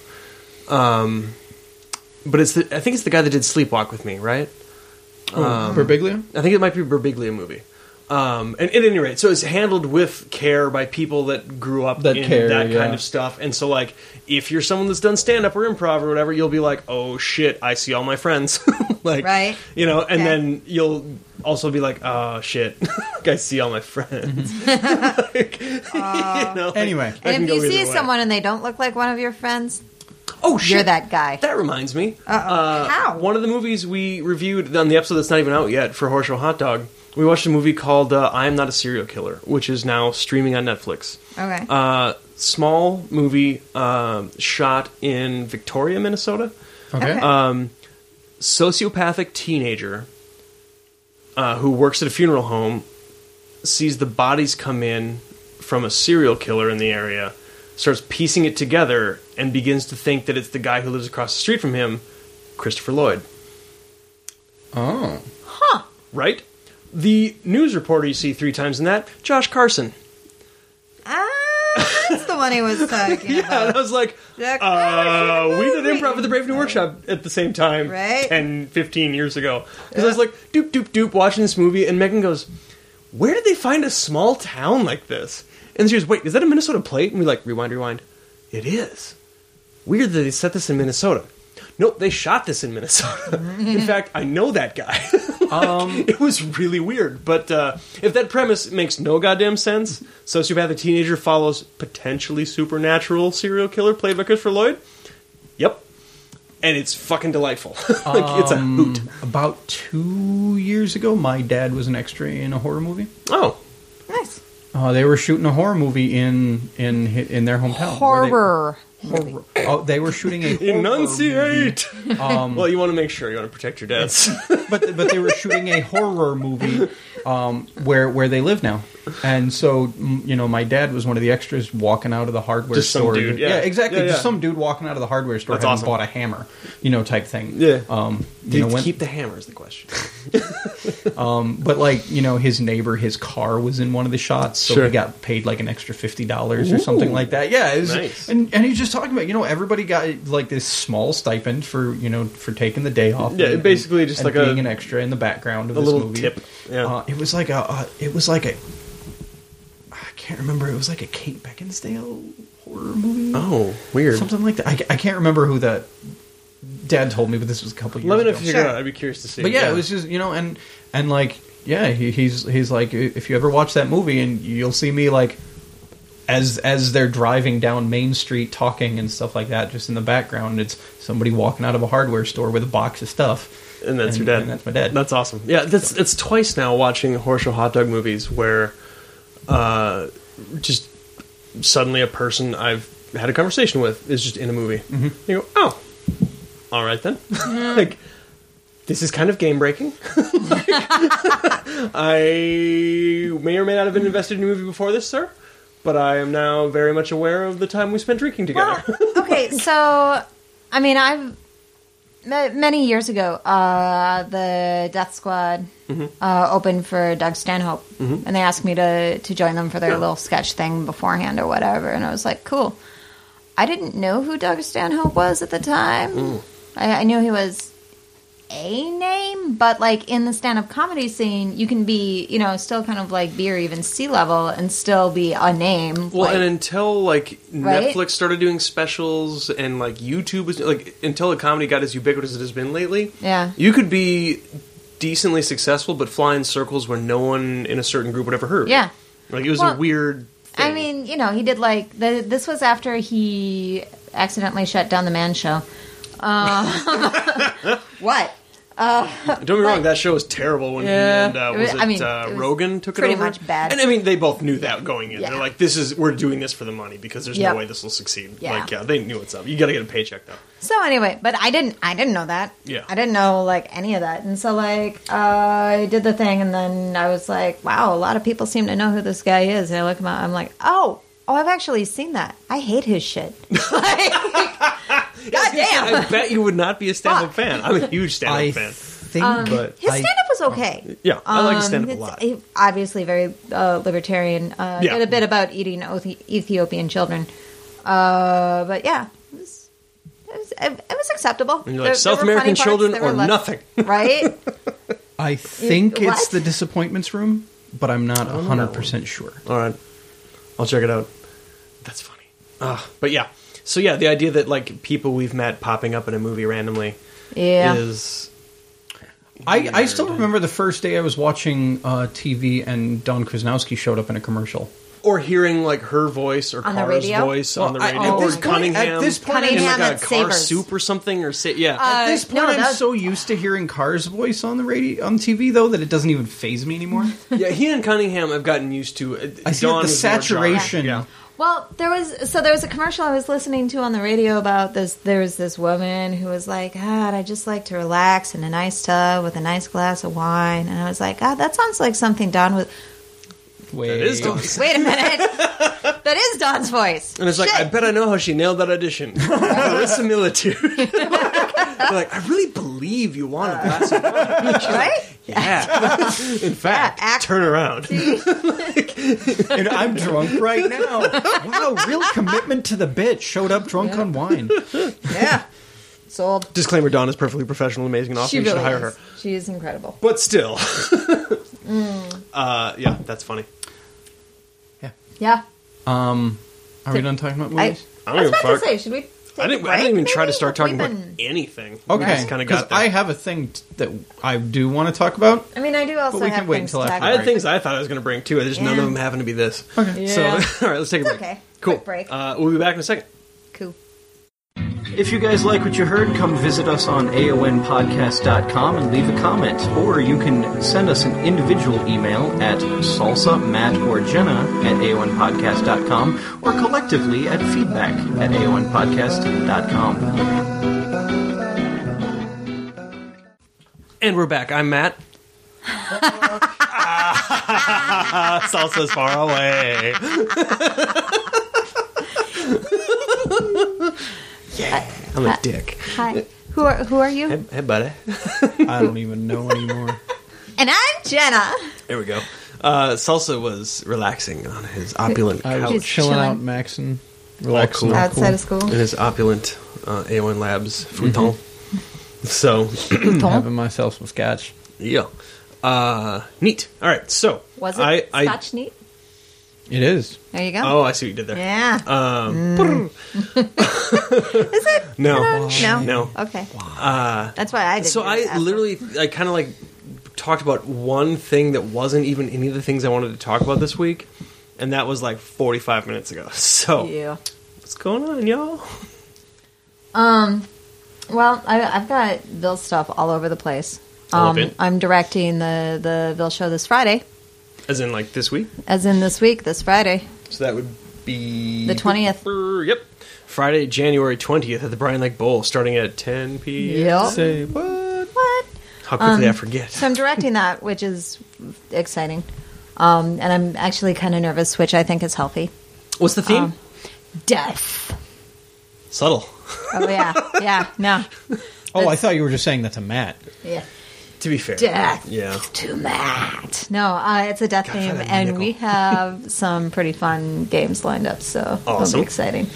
But I think it's the guy that did Sleepwalk with Me, right? Birbiglia? I think it might be a Birbiglia movie. And at any rate, so it's handled with care by people that grew up That in care, that yeah. kind of stuff. And so, like, if you're someone that's done stand-up or improv or whatever, you'll be like, oh, shit, I see all my friends. Like, Right. you know, and Okay. then you'll also be like, oh, shit, I see all my friends. Like, you know, like, Anyway. that can And if go you see either way. someone and they don't look like one of your friends, Oh, shit. you're that guy. That reminds me. How? One of the movies we reviewed on the episode that's not even out yet for Horse Show Hot Dog, we watched a movie called I Am Not a Serial Killer, which is now streaming on Netflix. Okay. Small movie shot in Victoria, Minnesota. Okay. Sociopathic teenager who works at a funeral home sees the bodies come in from a serial killer in the area, starts piecing it together, and begins to think that it's the guy who lives across the street from him, Christopher Lloyd. Oh. Right? The news reporter you see 3 times in that, Josh Carson. That's the one he was talking Yeah, and about. I was like, Jack we did improv at the Brave New Workshop at the same time Right. 10, 15 years ago. Because I was like, doop, doop, doop, watching this movie, and Megan goes, where did they find a small town like this? And she goes, wait, is that a Minnesota plate? And we like, rewind. It is. Weird that they set this in Minnesota. Nope, they shot this in Minnesota. In fact, I know that guy. It was really weird. But if that premise makes no goddamn sense, sociopathic teenager follows potentially supernatural serial killer played by Christopher Lloyd. Yep. And it's fucking delightful. Like, it's a hoot. About 2 years ago, my dad was an extra in a horror movie. Oh. Nice. They were shooting a horror movie in their hometown. Horror. They were shooting a horror Enunciate! Well, you want to make sure. You want to protect your dads. but they were shooting a horror movie where they live now, and so my dad was one of the extras walking out of the hardware Just some store. dude, yeah. Exactly. Yeah, yeah. Just some dude walking out of the hardware store That's having awesome. bought a hammer, type thing. Yeah. When- Keep the hammer is the question. but his neighbor, his car was in one of the shots, so Sure. he got paid like an extra $50 or something like that. Yeah, it was, Nice. and he's just talking about everybody got like this small stipend for taking the day off. Yeah, basically just and like being a- an extra in the background of a this little movie. tip. Yeah. It was like a I can't remember. It was like a Kate Beckinsale horror movie. Oh, weird. Something like that. I can't remember who that. Dad told me, but this was a couple years Let me know ago. if you figure it out. I'd be curious to see. But yeah, it was just and like he's like, if you ever watch that movie, and you'll see me like as they're driving down Main Street talking and stuff like that, just in the background, it's somebody walking out of a hardware store with a box of stuff. And that's your dad. And that's my dad. That's awesome. Yeah, it's twice now watching Horror Show Hot Dog movies where just suddenly a person I've had a conversation with is just in a movie. Mm-hmm. You go, oh, all right then. Like, this is kind of game breaking. I may or may not have been invested in a movie before this, sir, but I am now very much aware of the time we spent drinking together. Well, okay, so I mean, I've many years ago, the Death Squad opened for Doug Stanhope, and they asked me to join them for their little sketch thing beforehand or whatever, and I was like, cool. I didn't know who Doug Stanhope was at the time. I knew he was a name, but like in the stand-up comedy scene, you can be, still kind of like B or even C level and still be a name. Well, like, and until like Right? Netflix started doing specials and like YouTube was like until a comedy got as ubiquitous as it has been lately, Yeah. you could be decently successful but fly in circles where no one in a certain group would ever heard. Yeah. Like it was Well, a weird thing. I mean, he did like this was after he accidentally shut down the Man Show. What? Don't get me wrong, that show was terrible when Yeah. he and it was Rogan took it pretty over? much bad. And I mean, they both knew that going in. Yeah. They're like, we're doing this for the money because there's Yep. no way this will succeed. Yeah. Like, yeah, they knew what's up. You got to get a paycheck though. So anyway, but I didn't know that. Yeah. I didn't know like any of that, and so like I did the thing, and then I was like, wow, a lot of people seem to know who this guy is. And I look him up, I'm like, oh, I've actually seen that. I hate his shit. Like, God damn. I bet you would not be a stand-up Fuck. fan. I'm a huge stand-up I fan. think But His stand up was okay. yeah, I like stand-up a It's lot. obviously very libertarian. Yeah. Did a bit about eating Ethiopian children. But yeah, it was acceptable. And you're like, South American children or nothing. Right? I think What? it's the Disappointments Room, but I'm not don't know. 100% sure. All right, I'll check it out. That's funny. But yeah, so yeah, the idea that like people we've met popping up in a movie randomly Yeah. is. I still remember the first day I was watching TV and Don Krasnowski showed up in a commercial. Or hearing like her voice or On the Cara's radio? voice on the Well, radio, at or this point- Cunningham. at this point, in Cunningham like at a car Savers. soup or something, or yeah. At this point, no, I'm that's- so used to hearing Carr's voice on the radio, on TV, though, that it doesn't even faze me anymore. Yeah, he and Cunningham I've gotten used to. I see Dawn the is more jarring. saturation. Yeah. Well, there was a commercial I was listening to on the radio about this. There was this woman who was like, God, I just like to relax in a nice tub with a nice glass of wine. And I was like, God, that sounds like something Don would. Wait, That is Dawn's. Wait a minute. That is Don's voice. And it's like, Shit. I bet I know how she nailed that audition. Verisimilitude. They're like, I really believe you want a glass of wine. Right? Yeah. In fact, act- turn around. and I'm drunk right now. Wow, real commitment to the bit. Showed up drunk on wine. Yeah. Sold. Disclaimer, Dawn is perfectly professional, amazing, and awesome. She You should really hire is. her. She is incredible. But still. Yeah, that's funny. Yeah. Are we done talking about I movies? I don't was give a about to fuck. say, should we? I didn't even try to start talking about anything. We Okay, just kind of because got there. I have a thing that I do want to talk about. I mean, I do also But we have can wait things until to after I talk had things I thought I was going to bring too. Just none Yeah. of them happen to be this. Okay. Yeah. So, all right, let's take a break. okay. Cool. Quick break. We'll be back in a second. Cool. If you guys like what you heard, come visit us on aonpodcast.com and leave a comment. Or you can send us an individual email at salsa, Matt, or Jenna at aonpodcast.com or collectively at feedback at aonpodcast.com. And we're back. I'm Matt. Salsa's far away. Yeah, I'm a dick. Hi. Who are you? Hey, buddy. I don't even know anymore. And I'm Jenna. There we go. Salsa was relaxing on his opulent I was couch. chilling chilling. out, maxing, relaxing. cool. Outside of school. In his opulent AON Labs futon. So, Having myself some scotch. yeah. Neat. All right, so. Was it Scotch neat? It is. There you go. Oh, I see what you did there. Yeah. Is it? No. No. No. Okay. That's why I did. So I kind of like talked about one thing that wasn't even any of the things I wanted to talk about this week, and that was like 45 minutes ago. So Yeah. what's going on, y'all? Well, I've got Bill stuff all over the place. I love it. I'm directing the Bill show this Friday, As in like this week. as in this week, this Friday. So that would be The 20th. Yep, Friday, January 20th at the Bryan Lake Bowl, starting at 10 p.m. Yep. Say what? What? How quickly I forget. So I'm directing that, which is exciting. And I'm actually kind of nervous, which I think is healthy. What's the theme? Death. Subtle. Oh, yeah. Yeah. No. Oh, I thought you were just saying that to Matt. Yeah. To be fair. Death Yeah. to Matt. No, it's a death theme, that and nickel. we have some pretty fun games lined up, so it'll Awesome. be exciting.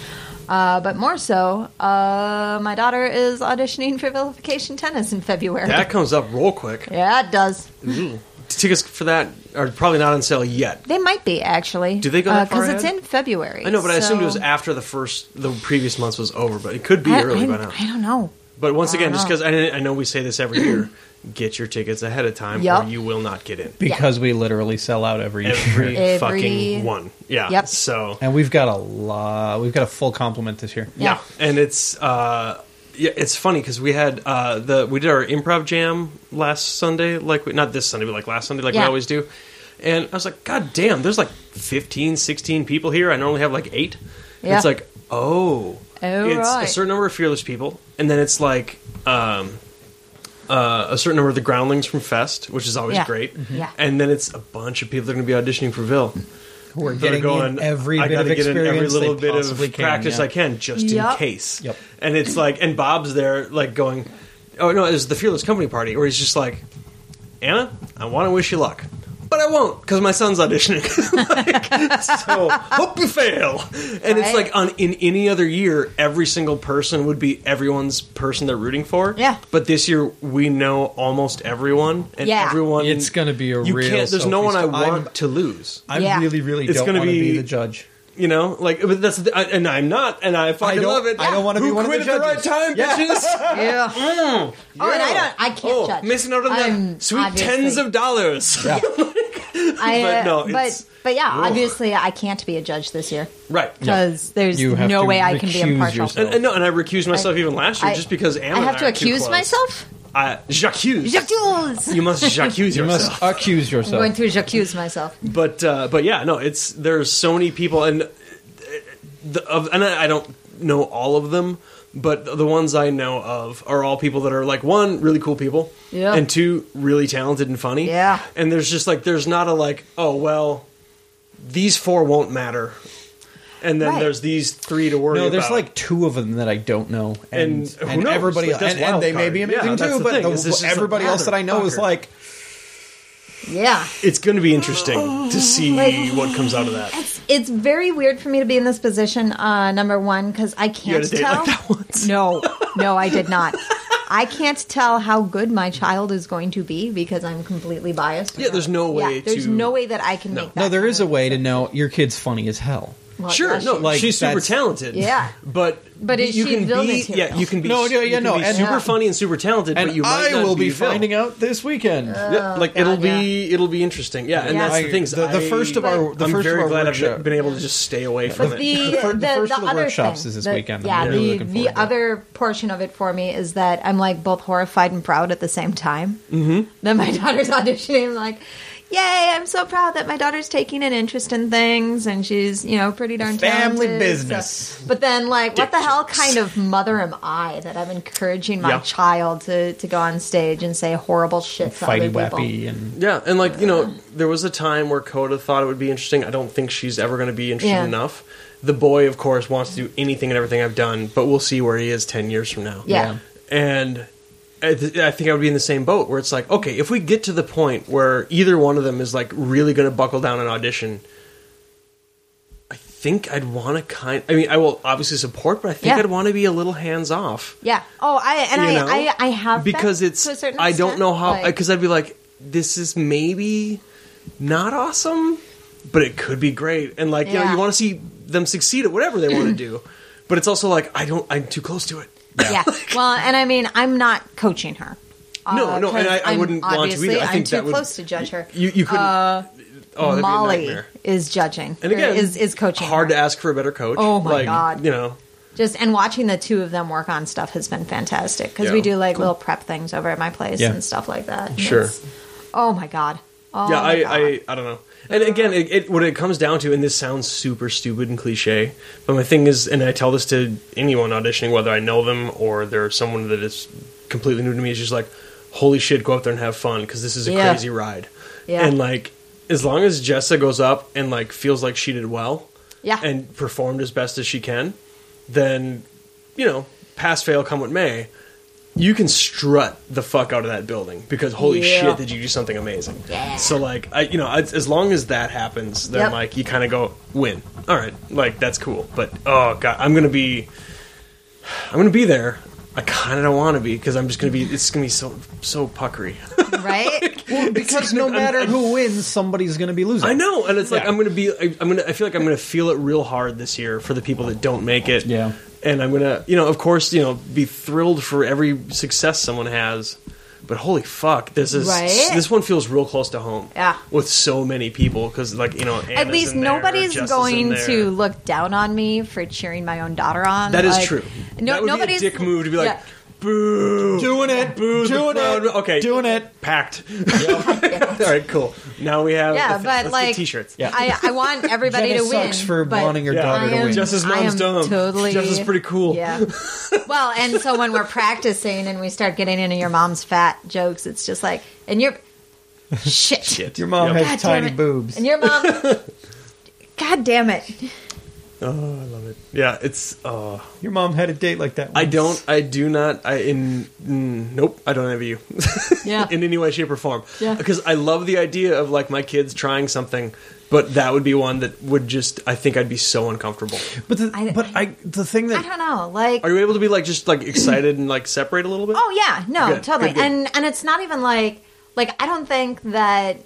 But more so, my daughter is auditioning for Vilification Tennis in February. That comes up real quick. Yeah, it does. Ooh. Tickets for that are probably not on sale yet. They might be, actually. Do they go that far Because it's ahead? in February. I know, but I assumed it was so- after the previous months was over, but it could be early by now. I don't know. But once again, don't just know. because I know we say this every year, get your tickets ahead of time Yup. or you will not get in. Because we literally sell out every year. Every fucking one. Yeah. Yep. So, And we've got a full complement this year. yeah. And it's it's funny because we had we did our improv jam last Sunday, not this Sunday, but like last Sunday, like we Yeah. always do. And I was like, God damn, there's like 15, 16 people here. I normally have like 8. Yeah. It's like, it's right. a certain number of fearless people, and then it's like a certain number of the groundlings from Fest, which is always Yeah. great. Yeah. And then it's a bunch of people that are going to be auditioning for Vil. We're That are getting in every I bit gotta of get in experience every little they bit possibly of can, practice yeah. I can, just in Yep. case. Yep. And it's like, and Bob's there, like going, oh no, it was the Fearless Company party, where he's just like, Anna, I want to wish you luck, but I won't because my son's auditioning. So hope you fail. And it's Right. like in any other year, every single person would be everyone's person they're rooting for. Yeah. But this year we know almost everyone, and Yeah. everyone. It's going to be a you real. can't. There's no one I selfie want I'm- to lose. I Yeah. really It's don't gonna want to be- be the judge. You know, like, but that's and I'm not, and I fucking don't- love it. I don't wanna be Who one of the quit at the right judges. time, Yeah. bitches. Yeah. Oh, and I can't judge. Missing out on I'm the sweet obviously- tens of dollars. Yeah. But no, it's- but yeah, Ugh. obviously I can't be a judge this year Right. because there's You have no to way I can be recuse impartial. yourself. And no, and I recused myself even last year just because Anna I have and to are too accuse close. myself. J'accuse. J'accuse. You must j'accuse You yourself. must accuse I'm yourself. going to j'accuse myself. But yeah, no, there's so many people, and I don't know all of them, but the ones I know of are all people that are like, one, really cool people, Yeah. and two, really talented and funny. Yeah. And there's just like, there's not a like, oh well, these 4 won't matter, and then Right. there's these 3 to worry No, there's about. like 2 of them that I don't know, And who knows? everybody, Like, that's and they wild may be card. amazing Yeah, that's too. the But thing, is this just everybody like, else that I know is motherfucker. like, Yeah. It's going to be interesting to see Like- what comes out of that. It's very weird for me to be in this position, number one, because I You can't had a date tell. like that once. No, I did not. I can't tell how good my child is going to be because I'm completely biased. Yeah, there's no way There's to- no way that I can No. make that. no, there is a kind of way to decision. know your kid's funny as hell. Well, Sure, yeah, no, she- like, she's super that's- talented. Yeah. but is you she can Vil be material? you can be No, yeah, you can no, be and- super Yeah. funny and super talented, And but you might I not will be Vil. finding out this weekend. Yeah, like God, it'll be interesting. Yeah, and Yeah. that's the thing. is The first of our the I'm first very of our glad workshop. I've been able to just stay away from But it. the first of the other workshops thing, is this the- weekend. I'm Yeah, really the looking forward to it. other portion of it for me is that I'm like both horrified and proud at the same time. Mm-hmm. That my daughter's auditioning. I'm like, yay! I'm so proud that my daughter's taking an interest in things, and she's pretty darn Family talented, business. so- But then, like, what the hell kind of mother am I that I'm encouraging my Yeah. child to go on stage and say horrible shit to other Fighty people? wappy and Yeah, and like there was a time where Coda thought it would be interesting. I don't think she's ever going to be interested Yeah. enough. The boy, of course, wants to do anything and everything I've done, but we'll see where he is 10 years from now. Yeah. And I think I would be in the same boat where it's like, okay, if we get to the point where either one of them is like really going to buckle down and audition, I think I'd want to I will obviously support, but I think Yeah. I'd want to be a little hands off. Yeah. Oh, I have Because been, it's to a certain I don't extent, know how like- because I'd be like, this is maybe not awesome, but it could be great, and like Yeah. you want to see them succeed at whatever they want to do, but it's also like I'm too close to it. Yeah. Well, and I mean, I'm not coaching her. No, and 'cause I I'm wouldn't want to obviously, either. I think I'm too that would, close to judge her. You couldn't. Oh, that'd Molly be a nightmare. is judging. And again, is coaching. Hard her. to ask for a better coach. Oh my like, God. Just and watching the two of them work on stuff has been fantastic because Yeah. we do like little prep things over at my place Yeah. and stuff like that. And Sure. oh my god. Oh Yeah, my God. I don't know. And again, what it comes down to, and this sounds super stupid and cliche, but my thing is, and I tell this to anyone auditioning, whether I know them or they're someone that is completely new to me, is just like, holy shit, go out there and have fun because this is a Yeah. crazy ride. Yeah. And like, as long as Jessa goes up and like feels like she did well, Yeah. and performed as best as she can, then pass fail come what may. you can strut the fuck out of that building because holy Yeah. shit, did you do something amazing? Yeah. So like, as long as that happens, then Yep. like you kind of go win. All right, like that's cool. But oh god, I'm gonna be there. I kind of don't want to be because I'm just gonna be. It's gonna be so puckery. Right? Because no matter who wins, somebody's going to be losing. I know, and it's like Yeah. I feel like I'm gonna feel it real hard this year for the people that don't make it. Yeah. And I'm gonna, of course, be thrilled for every success someone has. But holy fuck, this one feels real close to home. Yeah. With so many people, because like At Anna's least in there, nobody's Jess is going in there. to look down on me for cheering my own daughter on. That is Like, true. No, that would nobody's be a dick move to be like, Yeah. boo, Doing it. boo, the Doing crowd. it. Okay, Doing it. packed. All right, cool. Now we have Yeah, the thing. but Let's like, get t-shirts. Yeah. I want everybody Jenna to win. sucks for but wanting her Yeah. daughter to I am- win. Jess's I mom's am dumb. totally- Jess is pretty cool. Yeah. Well, and so when we're practicing and we start getting into your mom's fat jokes, it's just like, and you're shit. Shit. Your mom Yep. has God damn tiny it. boobs. And your mom, God damn it. Oh, I love it. Yeah, it's. Your mom had a date like that once. Nope, I don't envy you. Yeah. In any way, shape, or form. Yeah. Because I love the idea of like my kids trying something, but that would be one that would just, I think I'd be so uncomfortable. But the thing I that don't know. Like, Are you able to be like, just like excited and like separate a little bit? oh yeah, no, Good, totally. good, good. And it's not even like I don't think that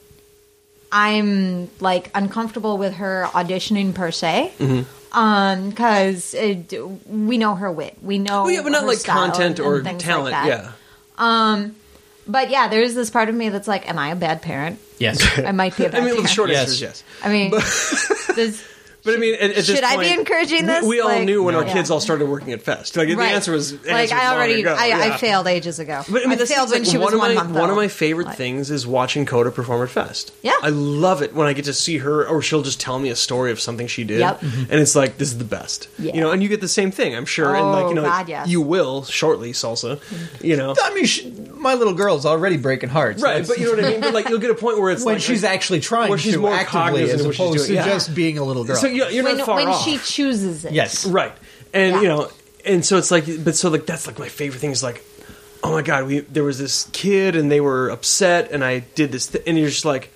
I'm like uncomfortable with her auditioning per se. Mm-hmm. Because we know her wit, we know. Oh, yeah, but not her like style content and or things talent. like that. Yeah. But yeah, there's this part of me that's like, am I a bad parent? yes. I might be a bad I mean, parent. the short Yes. answer is yes. I mean, there's, But I mean, at this should I be point, encouraging this? We all Like, knew when our yeah. kids all started working at Fest. Like the Right. answer was like I long already ago. I Yeah. failed ages ago. But I mean, that's failed when like she was 1 month one of old. my favorite Like, things is watching Coda perform at Fest. Yeah. I love it when I get to see her, or she'll just tell me a story of something she did, Yep. and it's like this is the best. Yeah. And you get the same thing, I'm sure. And like Oh, God, yes. you will shortly, Salsa. I mean, my little girl's already breaking hearts. Right, That's- but you know what I mean. But like you'll get a point where it's when like she's actually trying where she's to more actively cognizant as of what she's opposed to doing. Yeah. just being a little girl. So you're when not far when off. she chooses it. yes. Right. And Yeah. and so it's like, but so like that's like my favorite thing is like, oh my god, there was this kid and they were upset and I did this and you're just like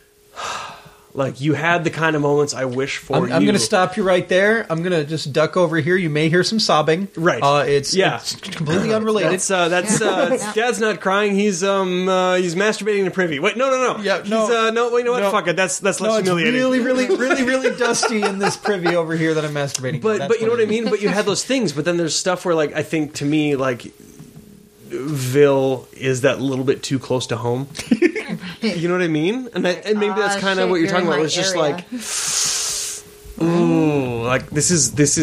you had the kind of moments I wish for. I'm you. going to stop you right there. I'm going to just duck over here. You may hear some sobbing. Right. It's completely unrelated. That's Dad's not crying. He's masturbating in privy. Wait, no. Yeah, no. He's, no. Wait, you know what? No. Fuck it. That's less no, it's humiliating. really dusty in this privy over here that I'm masturbating. But you know what I mean. But you had those things. But then there's stuff where like I think to me like Vil is that little bit too close to home. You know what I mean? And maybe that's kind of shit, what you're you're talking in about. my It's just area. like, ooh, like this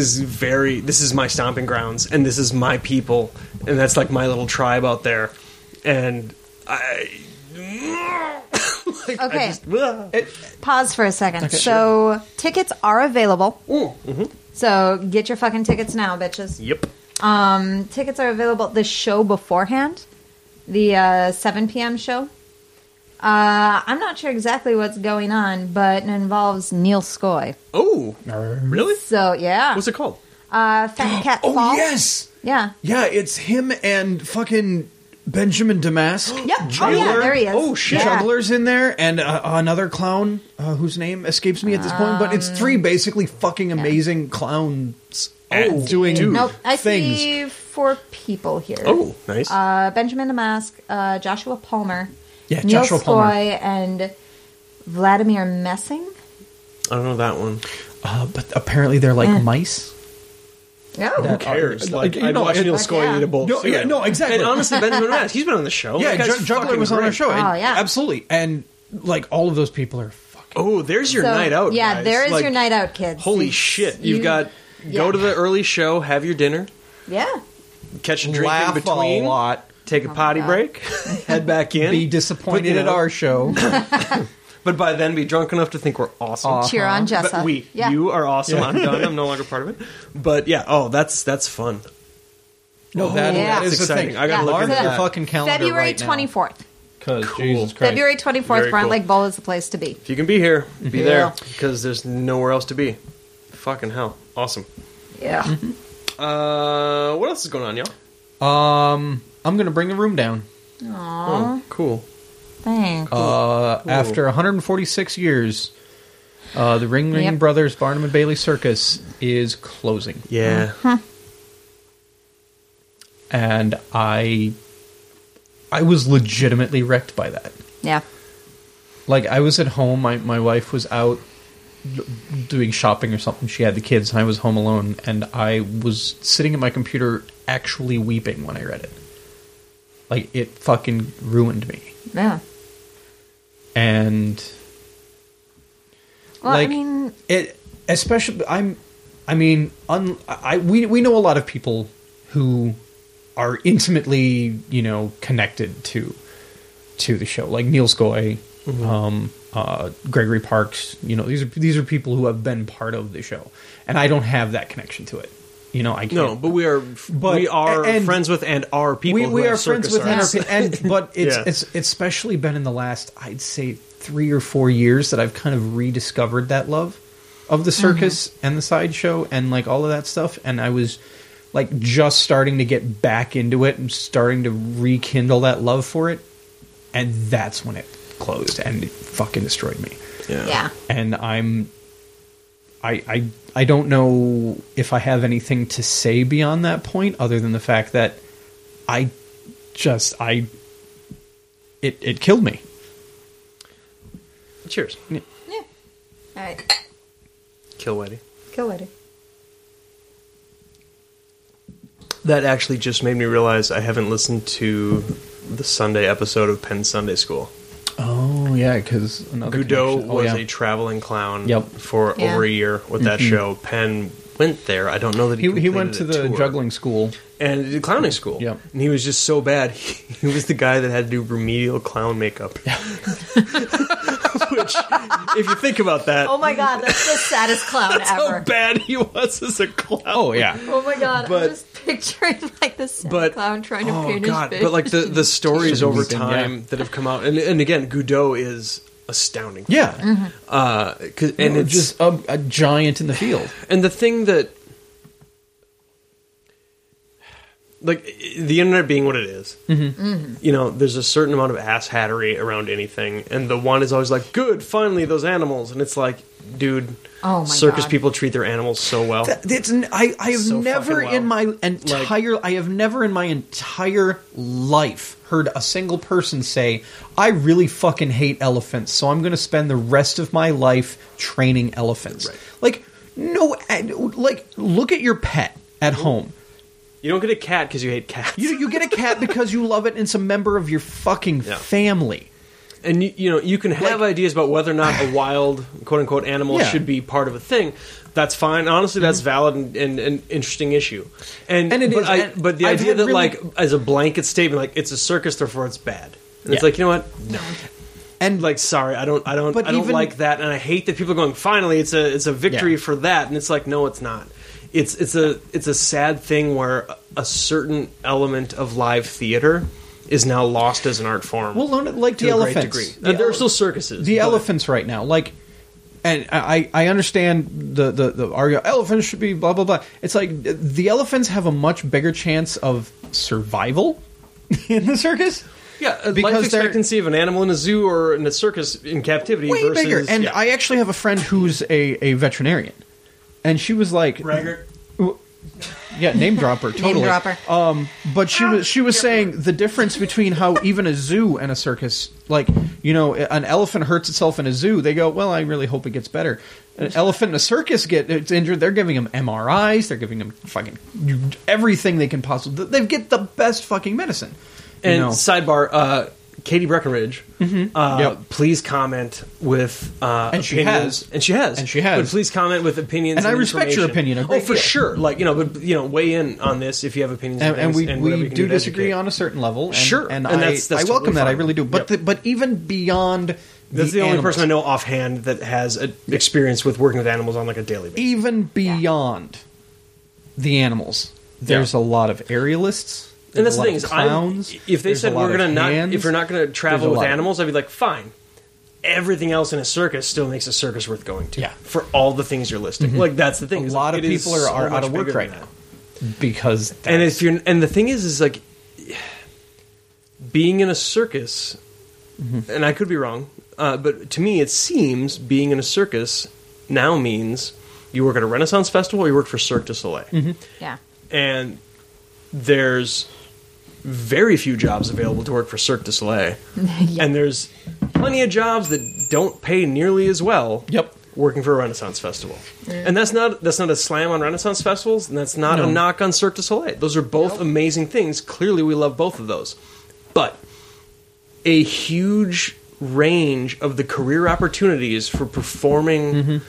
is my stomping grounds, and this is my people, and that's like my little tribe out there, and I. Like, Okay. I just, Pause for a second. So tickets are available. mm-hmm. So get your fucking tickets now, bitches. Yep. Tickets are available. The show beforehand, the 7 p.m. show. I'm not sure exactly what's going on, but it involves Neil Skoy. Oh, really? So yeah, What's it called? Fat Cat Oh, Fall. yes. Yeah. Yeah, it's him and fucking Benjamin Damask. Yep. Oh yeah, there he is. Oh, shit. Yeah. Juggler's in there, and another clown whose name escapes me at this point. But it's three basically fucking amazing clowns doing Nope. I things. see 4 people here. Oh, nice. Benjamin Damask, Joshua Palmer, Yeah, Neil Joshua Palmer. Skoy, and Vladimir Messing. I don't know that one. But apparently they're like mice. No. Who cares? Like, you I'd know, watch it- Neil Like, Skoy yeah. eat a bowl. of No, yeah, cereal. no, exactly. And honestly, Benjamin Mass, he's been on the show. Yeah, That guy's Juggler fucking was on our great. show. Oh, yeah. Absolutely. And like all of those people are fucking. Oh, there's your So, night out. Yeah, guys. there is Like, your night out, kids. Holy You- shit! you- You've got go yeah. to the early show, have your dinner, Yeah. catch a drink Laugh in between, a lot. take a potty God. break, head back in. Be disappointed But, you at know, our show. but by then be drunk enough to think we're awesome. Cheer on Jessa. But Yeah. you are awesome. I'm done. I'm no longer part of it. But yeah, that's fun. No, that yeah. is That's the exciting. thing. I gotta look Mark into your that. fucking calendar February right now. 24th. Because Cool. Jesus Christ. February 24th, Very Front cool. Lake Bowl is the place to be. If you can be here, be Yeah. there because there's nowhere else to be. Fucking hell, awesome. Yeah. What else is going on, y'all? I'm going to bring the room down. Oh, cool. Thanks. After 146 years, the Ring Yep. Brothers Barnum and Bailey Circus is closing. Yeah. And I was legitimately wrecked by that. Yeah. Like, I was at home, my wife was out doing shopping or something, she had the kids, and I was home alone, and I was sitting at my computer actually weeping when I read it. Like, it fucking ruined me. Yeah. And Well, like I mean, it, especially we know a lot of people who are intimately, connected to the show, like Neil Skoy, Gregory Parks. These are people who have been part of the show, and I don't have that connection to it. I can't. No, but we are and friends with and are people. who we have are friends with circus arts. but it's Yeah. it's especially been in the last, I'd say, 3 or 4 years that I've kind of rediscovered that love of the circus and the sideshow and like all of that stuff, and I was like just starting to get back into it and starting to rekindle that love for it, and that's when it closed and it fucking destroyed me. yeah. And I don't know if I have anything to say beyond that point other than the fact that it killed me. Cheers. Yeah. All right. Kill Whitey. Kill Whitey. That actually just made me realize I haven't listened to the Sunday episode of Penn Sunday School. Oh yeah, because Godot was a traveling clown Yep. for Yeah. over a year with that show. Penn went there. I don't know that he completed went to a the tour. juggling school. And he did clowning school. Yep. And he was just so bad. He was the guy that had to do remedial clown makeup. Which, if you think about that, Oh my god, that's the saddest clown how ever. bad he was as a clown. Oh yeah. Oh my god, But- I'm just picturing like the sad But clown trying to oh paint god! his face. But like the stories over Weeping, time yeah. that have come out, and again, Godot is astounding. Yeah. And it's just a giant in the field. and the thing that, like, the internet being what it is, there's a certain amount of ass hattery around anything, and the one is always like, "Good, finally those animals," and it's like, dude, Oh my circus God. people treat their animals so well. I have So never fucking in my well. entire life heard a single person say, "I really fucking hate elephants, so I'm going to spend the rest of my life training elephants." Right. Like, no, like, look at your pet at home. You don't get a cat because you hate cats. You get a cat because you love it and it's a member of your fucking Yeah. family. And you can have ideas about whether or not a wild quote unquote animal Yeah. should be part of a thing. That's fine. Honestly, that's valid and an interesting issue. And it but is, and but the I've idea had that really- like as a blanket statement, like it's a circus, therefore it's bad. And it's Yeah. like, you know what? No. And Like, sorry, I don't But even- like that, and I hate that people are going, finally it's a victory Yeah. for that, and it's like, no, it's not. It's a sad thing where a certain element of live theater is now lost as an art form. well, like to the a great elephants. degree. There are still circuses. The but- elephants right now, like, and I understand the argument, elephants should be blah blah blah. It's like the elephants have a much bigger chance of survival in the circus. Yeah, because life they're- expectancy of an animal in a zoo or in a circus in captivity Way versus bigger. And yeah. I actually have a friend who's a veterinarian, and she was like, Braggart. yeah, name dropper, totally. Name dropper. But she was saying the difference between how even a zoo and a circus, like, an elephant hurts itself in a zoo, they go, well, I really hope it gets better. An elephant in a circus gets injured, they're giving them MRIs, they're giving them fucking everything they can possibly. They get the best fucking medicine. And sidebar, Katie Breckenridge, Yep. please comment with And she opinions. has. And she has. And she has. But please comment with opinions. And I respect your information. opinion a great Oh, for deal. sure. Like, but weigh in on this if you have opinions. And things, we whatever you can do to disagree educate. on a certain level. And, Sure. and, And I that's welcome totally that. I fine. really do. But Yep. but even beyond That's the only animals, person I know offhand that has experience with working with animals on like a daily basis. even beyond the animals, there's a lot of aerialists. And that's there's the a thing lot is, of clowns. if they there's said a lot we're of gonna not, hands, if you're not gonna there's travel a with lot of- animals, I'd be like, fine. Everything else in a circus still makes a circus worth going to. Yeah. For all the things you're listing, like that's the thing. A is, lot like, of it is people are so out much of work bigger right than now that. because And that's- if you're, and the thing is like, being in a circus, and I could be wrong, but to me it seems being in a circus now means you work at a Renaissance festival or you work for Cirque du Soleil. Yeah. And there's very few jobs available to work for Cirque du Soleil. Yeah. And there's plenty of jobs that don't pay nearly as well Yep. working for a Renaissance festival. And that's not a slam on Renaissance festivals, and that's not a knock on Cirque du Soleil. Those are both amazing things. Clearly we love both of those. But a huge range of the career opportunities for performing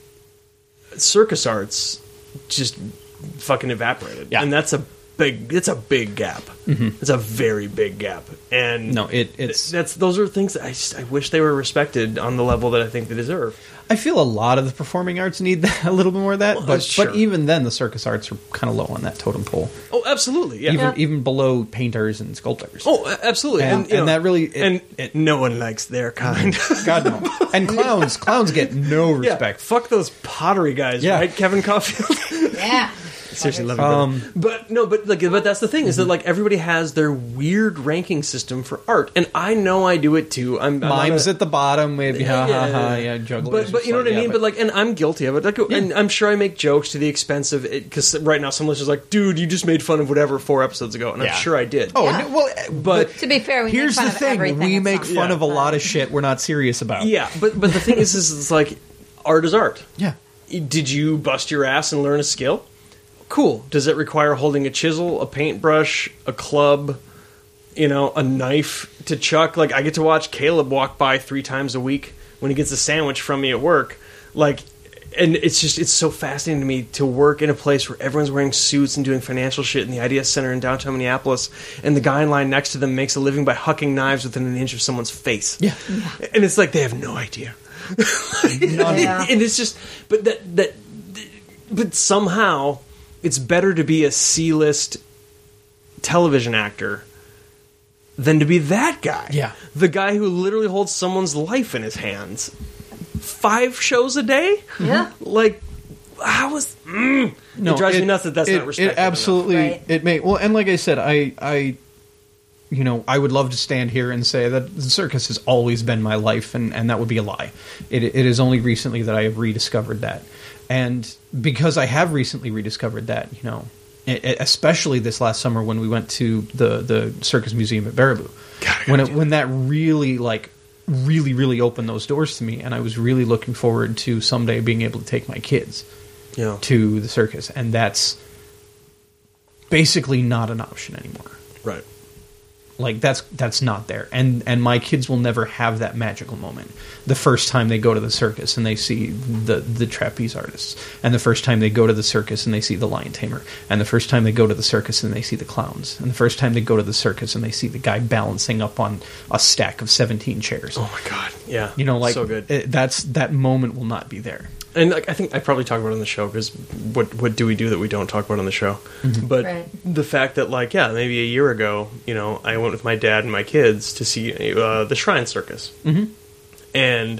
circus arts just fucking evaporated. Yeah. And it's a big gap. It's a very big gap. And No, it's. those are things that I wish they were respected on the level that I think they deserve. I feel a lot of the performing arts need that, a little bit more of that, but sure. but even then, the circus arts are kind of low on that totem pole. Oh, absolutely. Yeah. Even below painters and sculptors. Oh, absolutely. And- you and that really- no one likes their kind. God no. And clowns get no Yeah, respect. fuck those pottery guys, Yeah. right? Kevin Caulfield. Yeah. Seriously, love you, brother. But that's the thing is that like everybody has their weird ranking system for art, and I know I do it too. I'm Mimes not at the bottom, maybe jugglers. But you know what I mean. But like, and I'm guilty of it. Like, and I'm sure I make jokes to the expense of it because right now some listeners are like, dude, you just made fun of whatever 4 episodes ago, and Yeah. I'm sure I did. oh, Yeah. no, well, but To be fair, we here's make fun the of thing: everything we at make some fun point, of a but- lot of shit we're not serious about. yeah, but the thing is it's like art is art. Yeah. Did you bust your ass and learn a skill? Cool. Does it require holding a chisel, a paintbrush, a club, a knife to chuck? Like, I get to watch Caleb walk by 3 times a week when he gets a sandwich from me at work. Like, and it's so fascinating to me to work in a place where everyone's wearing suits and doing financial shit in the IDS Center in downtown Minneapolis, and the guy in line next to them makes a living by hucking knives within an inch of someone's face. Yeah. And it's like they have no idea. Yeah. And it's just, but somehow it's better to be a C-list television actor than to be that guy. Yeah. The guy who literally holds someone's life in his hands. 5 shows a day? Yeah. Like, how is... No, it drives me nuts that that's not respected It absolutely Right. it may well, and like I said, I would love to stand here and say that the circus has always been my life, and that would be a lie. It is only recently that I have rediscovered that, and because I have recently rediscovered that, especially this last summer when we went to the Circus Museum at Baraboo, when that really really opened those doors to me, and I was really looking forward to someday being able to take my kids Yeah. to the circus, and that's basically not an option anymore. Right. Like that's not there, and my kids will never have that magical moment. The first time they go to the circus and they see the trapeze artists, and the first time they go to the circus and they see the lion tamer, and the first time they go to the circus and they see the clowns, and the first time they go to the circus and they see the guy balancing up on a stack of 17 chairs. Oh my god. Yeah. So good. that moment will not be there. And like, I think I probably talk about it on the show because what do we do that we don't talk about on the show? But Right. the fact that maybe a year ago, I went with my dad and my kids to see the Shrine Circus, and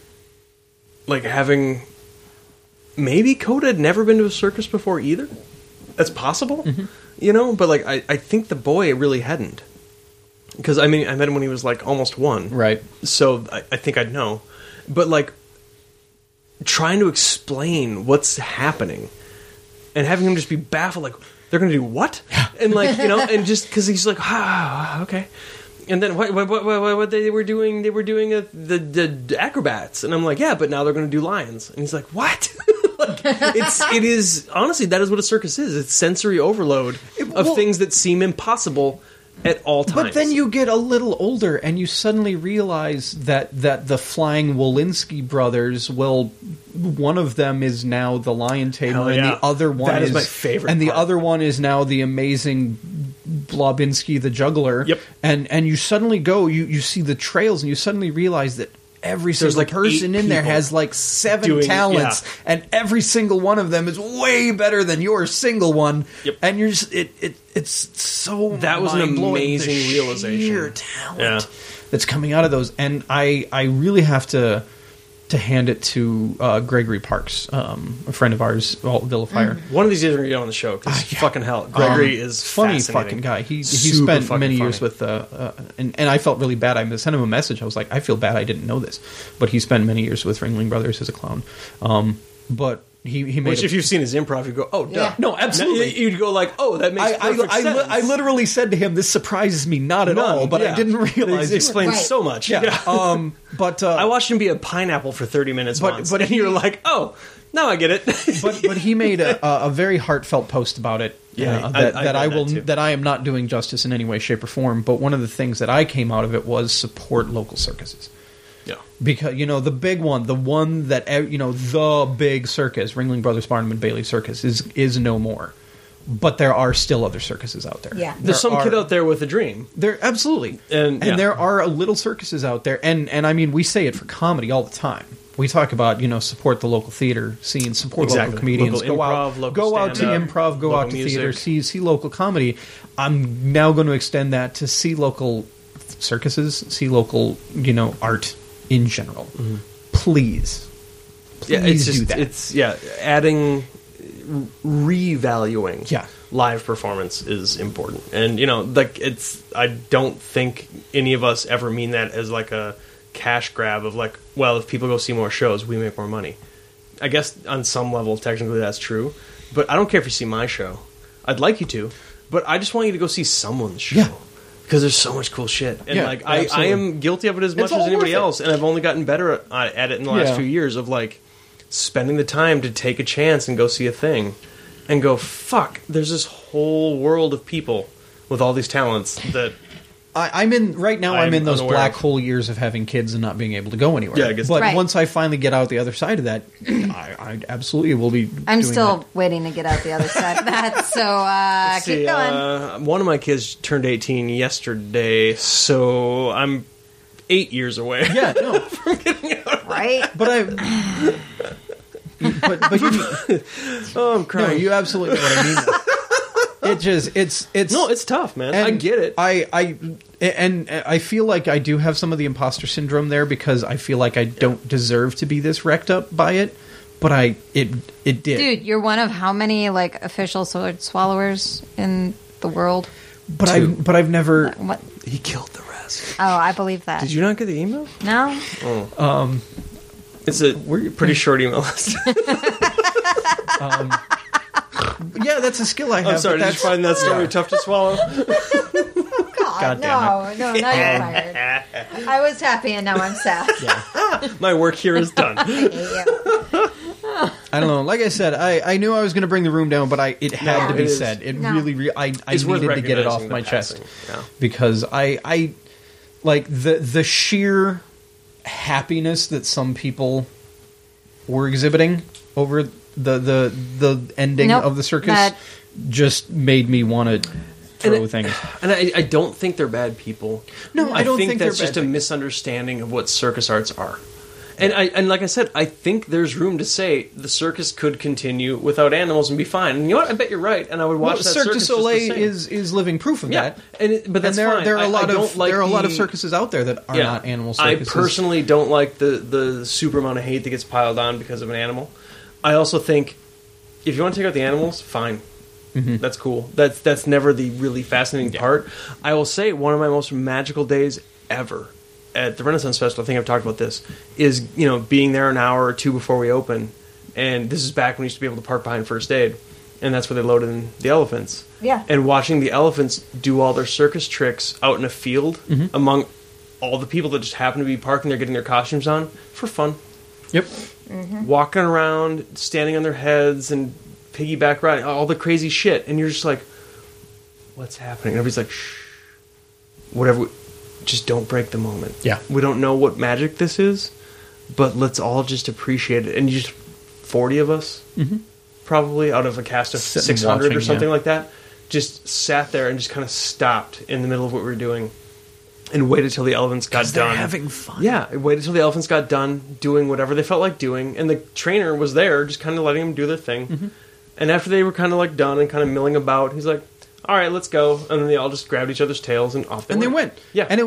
like having maybe Coda had never been to a circus before either. That's possible, But like I think the boy really hadn't, because I met him when he was like almost 1, Right. so I think I'd know, but like trying to explain what's happening and having him just be baffled, like they're going to do what? And like and just because he's like, okay. And then what they were doing? They were doing the acrobats, and I'm like, yeah, but now they're going to do lions. And he's like, what? Like, it is honestly, that is what a circus is. It's sensory overload of things that seem impossible at all times. But then you get a little older and you suddenly realize that the Flying Wolinski brothers, one of them is now the lion tamer, Hell and yeah. the other one That is my favorite and the part. other one is now the amazing Blobinski the juggler. Yep. And you suddenly you see the trails and you suddenly realize that every There's single like person 8 in there people has like 7 doing- talents, and every single one of them is way better than your single one. Yep. And you're just it's so That was an mind-blowing, amazing the realization. sheer talent Yeah. that's coming out of those, and I really have to to hand it to Gregory Parks, a friend of ours, Villafire. One of these days we're going to get on the show, because fucking hell, Gregory is funny fascinating. fucking guy. He Super spent many fucking years funny. with and I felt really bad. I sent him a message. I was like, I feel bad I didn't know this, but he spent many years with Ringling Brothers as a clown. But he made Which, if you've seen his improv, you go, oh, duh. Yeah. No, absolutely. You'd go like, oh, that makes perfect sense. I literally said to him, "This surprises me not at all," but I didn't realize it explains Right. so much. Yeah. But I watched him be a pineapple for 30 minutes once, but and you're like, oh, now I get it. but he made a very heartfelt post about it. Yeah, that I that I read will that too. that I am not doing justice in any way, shape, or form. But one of the things that I came out of it was support local circuses. Yeah. Because, the big one, the one that, the big circus, Ringling Brothers Barnum and Bailey Circus, is no more. But there are still other circuses out there. Yeah. There's some kid out there with a dream. There, absolutely. And, yeah. there are little circuses out there. And I mean, we say it for comedy all the time. We talk about, support the local theater scene, support Exactly. local comedians, Local improv, local go out to stand-up, improv, go local out to music. theater, see local comedy. I'm now going to extend that to see local circuses, see local, art in general. Please. Yeah, Please it's do just, that. adding, revaluing Yeah. live performance is important. And, I don't think any of us ever mean that as like a cash grab of like, well, if people go see more shows, we make more money. I guess on some level, technically that's true. But I don't care if you see my show. I'd like you to, but I just want you to go see someone's show. Yeah. Because there's so much cool shit. And, Yeah, I absolutely. am guilty of it as much all as anybody worth it. else. And I've only gotten better at it in the last Yeah. few years of, like, spending the time to take a chance and go see a thing. And go, fuck, there's this whole world of people with all these talents that... I'm in right now. I'm in those unaware black of. hole years of having kids and not being able to go anywhere. Yeah, I guess but Right. once I finally get out the other side of that, I absolutely will be. I'm doing still that. waiting to get out the other side of that. So keep going. One of my kids turned 18 yesterday, so I'm 8 years away. Yeah, no, Right? but I. But you, Oh, I'm no, crying. you absolutely know what I mean. It just it's No, it's tough, man. and I get it. I feel like I do have some of the imposter syndrome there because I feel like I don't deserve to be this wrecked up by it, but it did. Dude, you're one of how many like official sword swallowers in the world? But I've never. What? He killed the rest. Oh, I believe that. Did you not get the email? No? It's a pretty short email list. Yeah, that's a skill I have. I'm sorry, but did you find that story tough to swallow? God, damn no, now you're fired. I was happy and now I'm sad. My work here is done. I hate you. I don't know. Like I said, I knew I was going to bring the room down, but it had to be it is. said. It No. really, I It's worth needed to get it off recognizing my the chest passing. Yeah. because I like the sheer happiness that some people were exhibiting over the ending Nope, of the circus that- just made me want to throw things. And I don't think they're bad people. No, I don't think that's they're just bad a misunderstanding of what circus arts are. And like I said, I think there's room to say the circus could continue without animals and be fine. And you know what? I bet you're right. And I would watch Well, that Cirque du circus just the Soleil same. is living proof of Yeah, that. but that's and fine. there are a lot I don't of like there are a lot of the- circuses out there that are not animal I circuses. personally don't like the super amount of hate that gets piled on because of an animal. I also think if you want to take out the animals, fine. That's cool. That's never the really fascinating part. I will say one of my most magical days ever at the Renaissance Festival, I think I've talked about this, is being there an hour or two before we open. And this is back when we used to be able to park behind First Aid. And that's where they loaded in the elephants. Yeah. And watching the elephants do all their circus tricks out in a field among all the people that just happen to be parking there getting their costumes on for fun. Yep. Walking around, standing on their heads and piggyback riding, all the crazy shit. And you're just like, what's happening? And everybody's like, shh. Whatever. Just don't break the moment. Yeah. We don't know what magic this is, but let's all just appreciate it. And you just 40 of us, probably, out of a cast of Sitting 600 or watching, something yeah. like that, just sat there and just kind of stopped in the middle of what we were doing and waited till the elephants got They're done. having fun. Yeah, waited till the elephants got done doing whatever they felt like doing, and the trainer was there, just kind of letting them do their thing. And after they were kind of like done and kind of milling about, he's like, "All right, let's go." And then they all just grabbed each other's tails and off they And they went. went. Yeah, And it was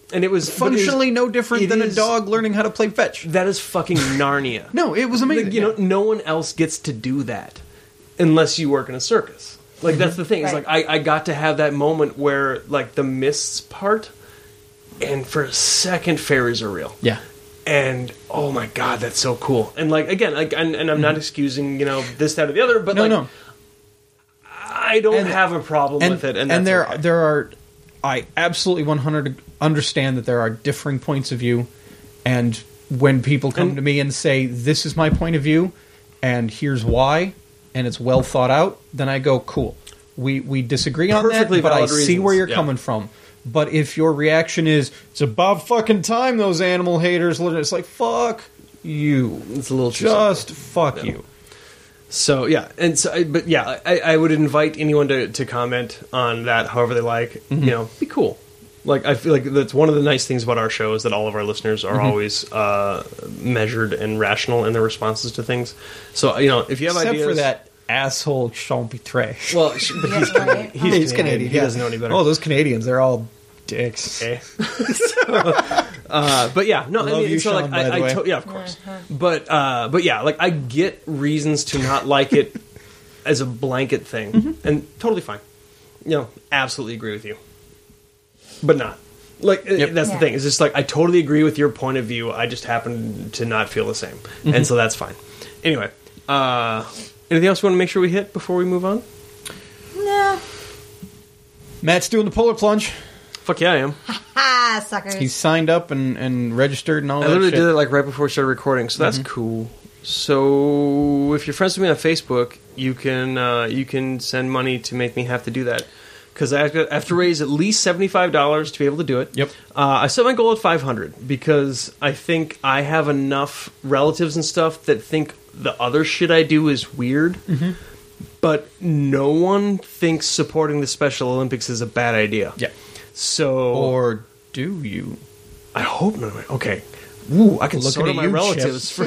And it was Functionally no different it than a is- dog learning how to play fetch. That is fucking Narnia. No, it was amazing. Like, you know, no one else gets to do that unless you work in a circus. Like, that's the thing. It's Right. like, I got to have that moment where, like, the mists part, and for a second, fairies are real. Yeah. And, oh my god, that's so cool. And, like, again, like, and I'm not excusing, you know, this, that, or the other, but, No. I don't have a problem with it. And that's okay. there are, I absolutely 100 understand that there are differing points of view, and when people come to me and say, this is my point of view, and here's why, and it's well thought out, then I go, cool. We disagree on Perfectly that, but I valid see reasons, where you're yeah. coming from. But if your reaction is, it's about fucking time those animal haters, it's like, fuck you. It's a little too Just fuck you. So yeah, and so, but yeah, I would invite anyone to comment on that however they like. You know, be cool. Like, I feel like that's one of the nice things about our show is that all of our listeners are always measured and rational in their responses to things. So you know, if you have Except ideas for that asshole Sean Pitre. well, but Yeah, right. he's Canadian. He doesn't know any better. Oh, those Canadians, they're all dicks. Okay. But yeah, no, Love you, so Sean, like, by the way. yeah, of course. But yeah, like I get reasons to not like it as a blanket thing, and totally fine. You know, absolutely agree with you, but not. Like that's the Yeah. thing. It's just like I totally agree with your point of view. I just happen to not feel the same, and so that's fine. Anyway, anything else you want to make sure we hit before we move on? No. Matt's doing the polar plunge. Fuck yeah, I am. Ah, suckers. He's signed up and registered and all I that literally shit. did it like right before we started recording, so that's cool. So if you're friends with me on Facebook, you can send money to make me have to do that because I have to raise at least $75 to be able to do it. Yep. I set my goal at $500 because I think I have enough relatives and stuff that think the other shit I do is weird. But no one thinks supporting the Special Olympics is a bad idea. Yeah. So Or do you? I hope not. Okay. Ooh, I can Looking sort at of my you, relatives for.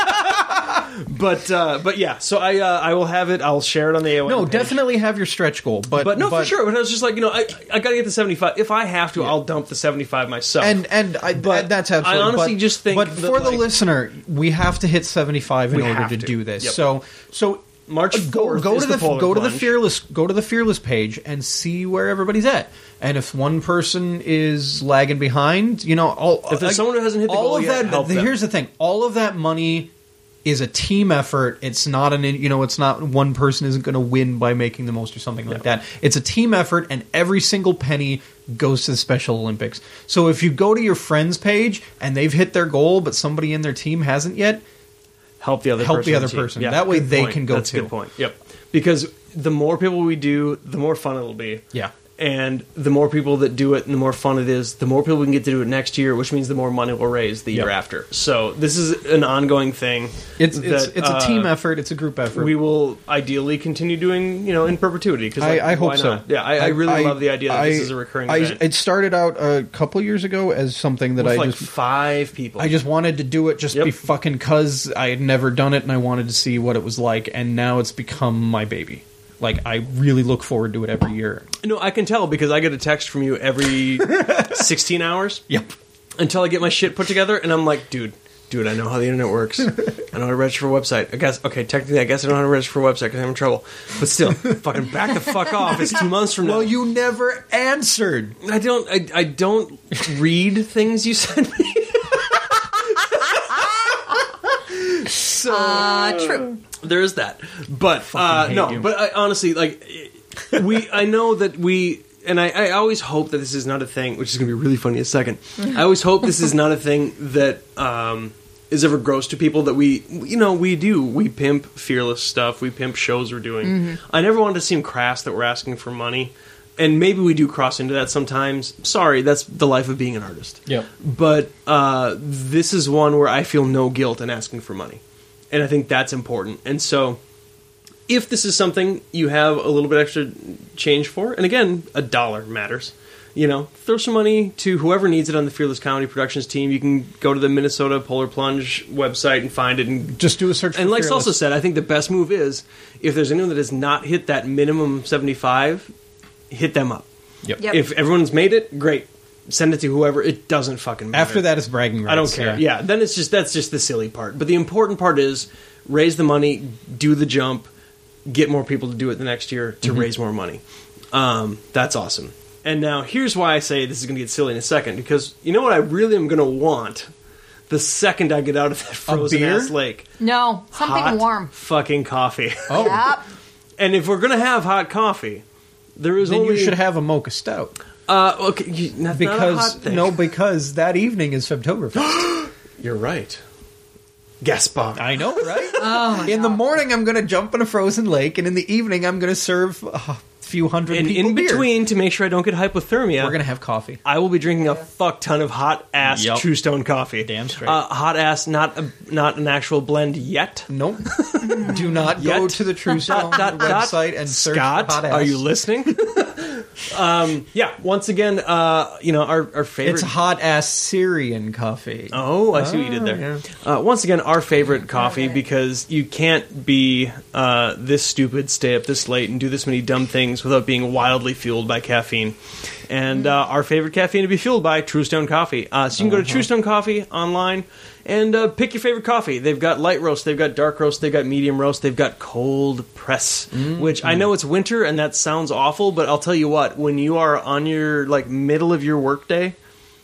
But yeah, so I will have it. I'll share it on the AON No, page. definitely have your stretch goal. But But no, for sure. But I was just like, you know, I got to get the 75. If I have to, I'll dump the 75 myself. But that's absolutely. I honestly but, just think But that, for the like- lister, we have to hit 75 in We order have to to. do this. Yep. So March 4th go is to the Polar go to the Plunge. fearless page and see where everybody's at. And if one person is lagging behind, you know, If there's someone who hasn't hit the all goal of yet, that. help them. Here's the thing: all of that money is a team effort. It's not it's not one person isn't going to win by making the most or something like that. It's a team effort, and every single penny goes to the Special Olympics. So if you go to your friend's page and they've hit their goal, but somebody in their team hasn't yet, help the other help person. the on other team. person. Yeah, That way good they point. can go That's a too. good point. Yep. Because the more people we do, the more fun it'll be. Yeah. And the more people that do it and the more fun it is, the more people we can get to do it next year, which means the more money we'll raise the year after. So this is an ongoing thing. It's that, a team effort. It's a group effort. We will ideally continue doing, in perpetuity. Because I hope why so. not? Yeah, I really love the idea that this is a recurring event. It started out a couple years ago as something that With I like just 5 people. I just wanted to do it just Yep. be fucking cuz I had never done it and I wanted to see what it was like, and now it's become my baby. Like, I really look forward to it every year. No, I can tell because I get a text from you every 16 hours. Yep. Until I get my shit put together, and I'm like, dude, I know how the internet works. I know how to register for a website. I guess I know how to register for a website because I'm in trouble. But still, fucking back the fuck off. It's 2 months from now. Well, you never answered. I don't read things you send me. So True. there is that. But hate no, you. but I, honestly, like I know that and I always hope that this is not a thing, which is going to be really funny in a second. I always hope this is not a thing that is ever gross to people, that we pimp Fearless stuff, we pimp shows we're doing. I never wanted to seem crass that we're asking for money, and maybe we do cross into that sometimes. Sorry, that's the life of being an artist. Yep. But this is one where I feel no guilt in asking for money, and I think that's important. And so, if this is something you have a little bit extra change for, and again, $1 matters, throw some money to whoever needs it on the Fearless Comedy Productions team. You can go to the Minnesota Polar Plunge website and find it, and Just do a search for and like Fearless. Salsa said, I think the best move is if there's anyone that has not hit that minimum 75, hit them up. Yep. Yep. If everyone's made it, great. send it to whoever. It doesn't fucking matter. After that is bragging rights. I don't care. Yeah, then that's just the silly part. But the important part is raise the money, do the jump, get more people to do it the next year to raise more money. That's awesome. And now here's why I say this is going to get silly in a second, because you know what I really am going to want the second I get out of that frozen ass lake? No, something Hot warm. fucking coffee. Oh, Yep. And if we're going to have hot coffee, there is then only... you should have a mocha stout. Okay, not a hot thing. Because that evening is Septoberfest. You're right. Gaspar. I know, right? Oh my In the morning, I'm going to jump in a frozen lake, and in the evening, I'm going to serve a few hundred And people in beer. between, to make sure I don't get hypothermia, We're going to have coffee. I will be drinking a fuck ton of hot ass Yep. True Stone coffee. Damn straight. Hot ass, not an actual blend yet. Nope. Do not go Yet. to the True Stone website and search Scott, for hot ass. are you listening? Yeah. Once again, our favorite. It's hot ass Syrian coffee. Oh, I see what you did there. Once again, our favorite coffee, because you can't be this stupid, stay up this late, and do this many dumb things without being wildly fueled by caffeine. And our favorite caffeine to be fueled by, True Stone Coffee. So you can go to True Stone Coffee online and pick your favorite coffee. They've got light roast, they've got dark roast, they've got medium roast, they've got cold press, which I know it's winter and that sounds awful, but I'll tell you what, when you are on your middle of your workday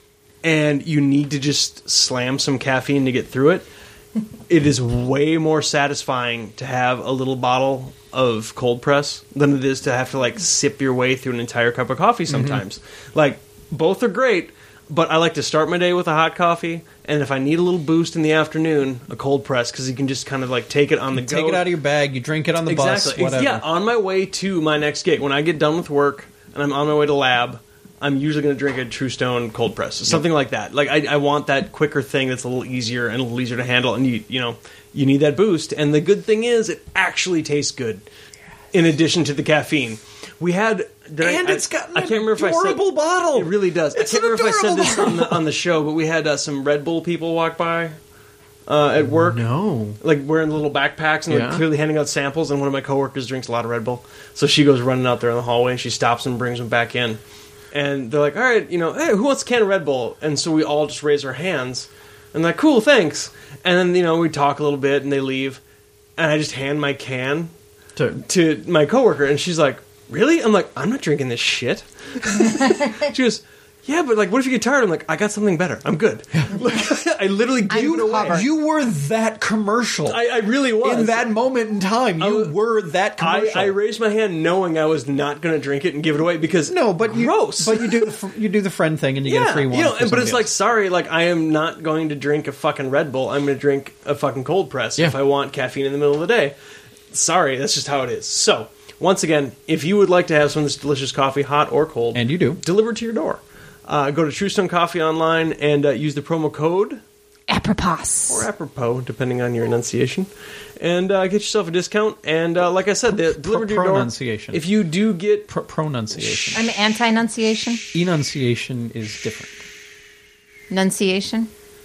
and you need to just slam some caffeine to get through it, it is way more satisfying to have a little bottle of cold press than it is to have to sip your way through an entire cup of coffee sometimes. Both are great, but I like to start my day with a hot coffee, and if I need a little boost in the afternoon, a cold press, because you can just kind of take it on the go. Take it out of your bag, you drink it on the bus, whatever. Yeah, on my way to my next gig, when I get done with work and I'm on my way to lab, I'm usually going to drink a True Stone cold press, something like that. I want that quicker thing that's a little easier and a little easier to handle, and you need that boost. And the good thing is, it actually tastes good. In addition to the caffeine, we had. It's got an I can't remember if I said adorable bottle. It really does. It's I can't remember if I said an this adorable on the show, but we had some Red Bull people walk by at work. No. Wearing little backpacks and clearly handing out samples, and one of my coworkers drinks a lot of Red Bull. So she goes running out there in the hallway, and she stops and brings them back in. And they're like, all right, hey, who wants a can of Red Bull? And so we all just raise our hands. And they're like, cool, thanks. And then, we talk a little bit, and they leave. And I just hand my can to my coworker, and she's like, really? I'm like, I'm not drinking this shit. She goes, yeah, but what if you get tired? I'm like, I got something better. I'm good. I literally gave it away. You were that commercial. I really was. In that moment in time, you were that commercial. I raised my hand knowing I was not going to drink it and give it away because gross. But you do the friend thing and you get a free one. But it's sorry, I am not going to drink a fucking Red Bull. I'm going to drink a fucking cold press if I want caffeine in the middle of the day. Sorry, that's just how it is. So, once again, if you would like to have some of this delicious coffee, hot or cold, and you do, delivered to your door. Go to True Stone Coffee online and use the promo code Apropos. or apropos, depending on your enunciation, and get yourself a discount. And like I said, the delivered to your door. Pronunciation. If you do get pronunciation, I'm anti-nunciation. enunciation is different. Nunciation.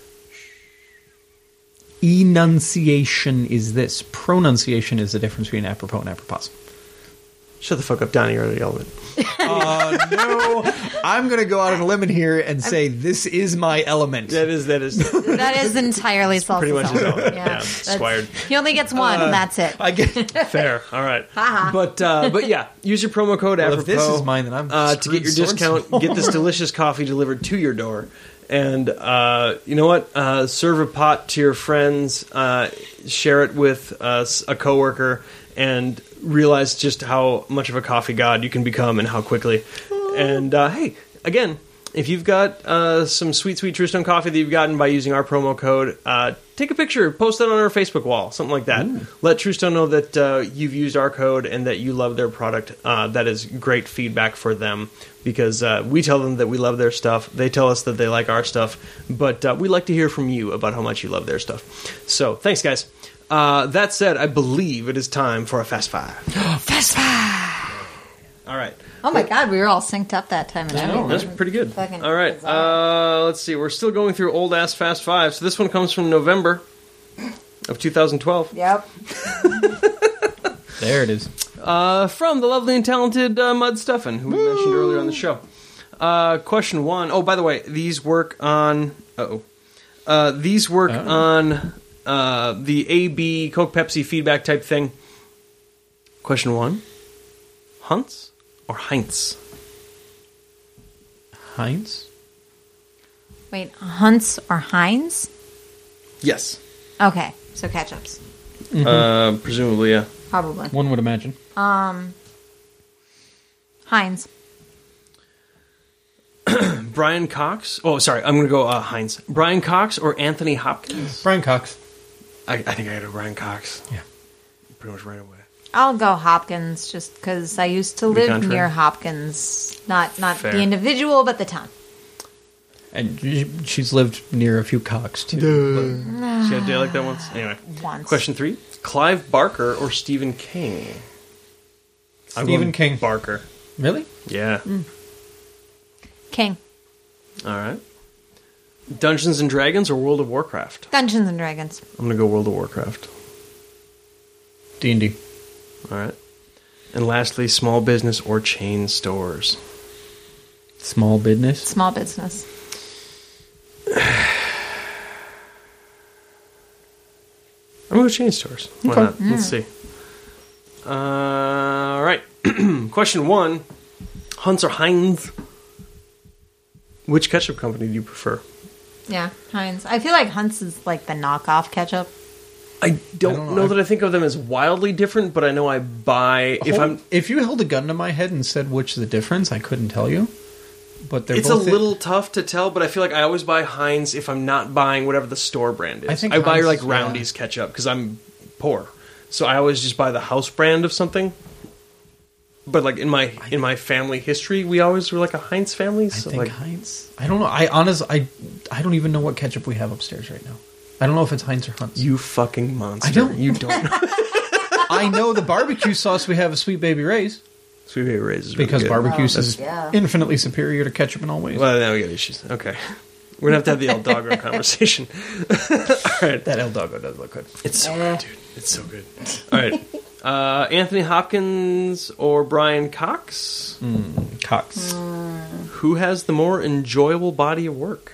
Enunciation is this. Pronunciation is the difference between apropos and apropos. Shut the fuck up, Donnie. You're already yelling it. No, I'm going to go out on a limb here and say this is my element. That is That is entirely salsa. pretty much his own. Yeah, Yeah, squared. He only gets one, and that's it. I get. Fair. All right. But yeah, use your promo code Well, apropos if this is mine, then I'm to get your screwed discount. swords. Get this delicious coffee delivered to your door. And you know what? Serve a pot to your friends. Share it with a coworker, and realize just how much of a coffee god you can become, and how quickly. And hey, again, if you've got some sweet True Stone coffee that you've gotten by using our promo code, take a picture, post it on our Facebook wall, something like that. Ooh. Let True Stone know that you've used our code and that you love their product. That is great feedback for them, because we tell them that we love their stuff. They tell us that they like our stuff. But we like to hear from you about how much you love their stuff. So, thanks, guys. That said, I believe it is time for a Fast Five. Fast Five! All right. Oh my god, we were all synced up that time. That's pretty good. Fucking all right. Let's see. We're still going through old-ass Fast Five. So this one comes from November of 2012. Yep. There it is. From the lovely and talented Mud Stuffin, who we mentioned earlier on the show. Question 1. Oh, by the way, these work on... these work on the AB, Coke, Pepsi feedback type thing. Question 1. Hunts or Heinz? Heinz? Wait, Hunts or Heinz? Yes. Okay, so ketchups. Presumably, yeah. Probably. One would imagine. Heinz. Brian Cox. Oh, sorry. I'm going to go Heinz. Brian Cox or Anthony Hopkins? Brian Cox. I think I got to Brian Cox. Yeah. Pretty much right away. I'll go Hopkins just because I used to live country. near Hopkins. Not Fair. the individual, but the town. And she's lived near a few cocks, too. See a day like that once? Anyway. Once. Question 3. Clive Barker or Stephen King? I'm Stephen going King. Barker. Really? Yeah. King. All right. Dungeons and Dragons or World of Warcraft? Dungeons and Dragons. I'm going to go World of Warcraft. D&D. All right. And lastly, small business or chain stores? Small business. Small business. I'm going to chain stores. Why Okay. not? Let's see. All right. Question 1. Hunts or Heinz? Which ketchup company do you prefer? Yeah, Heinz. I feel like Hunt's is like the knockoff ketchup. I don't, don't know. know that I think of them as wildly different, but I know I buy... If you held a gun to my head and said which is the difference, I couldn't tell you. But they're It's a both little tough to tell, but I feel like I always buy Heinz if I'm not buying whatever the store brand is. I think I buy Heinz like is, Roundy's ketchup because I'm poor, so I always just buy the house brand of something. But like in my family history, we always were like a Heinz family. I So think like, Heinz. I don't know. I don't even know what ketchup we have upstairs right now. I don't know if it's Heinz or Hunt's. you fucking monster! I don't. You don't. know. I know the barbecue sauce we have is Sweet Baby Ray's Sweet Baby Ray's is really because good. barbecue sauce is yeah. infinitely superior to ketchup in all ways. Well, now we got issues. Okay, we're gonna have to have the El Doggo conversation. All right, That El Doggo does look good. it's so good, dude. It's so good. All right, Anthony Hopkins or Brian Cox? Cox. Who has the more enjoyable body of work?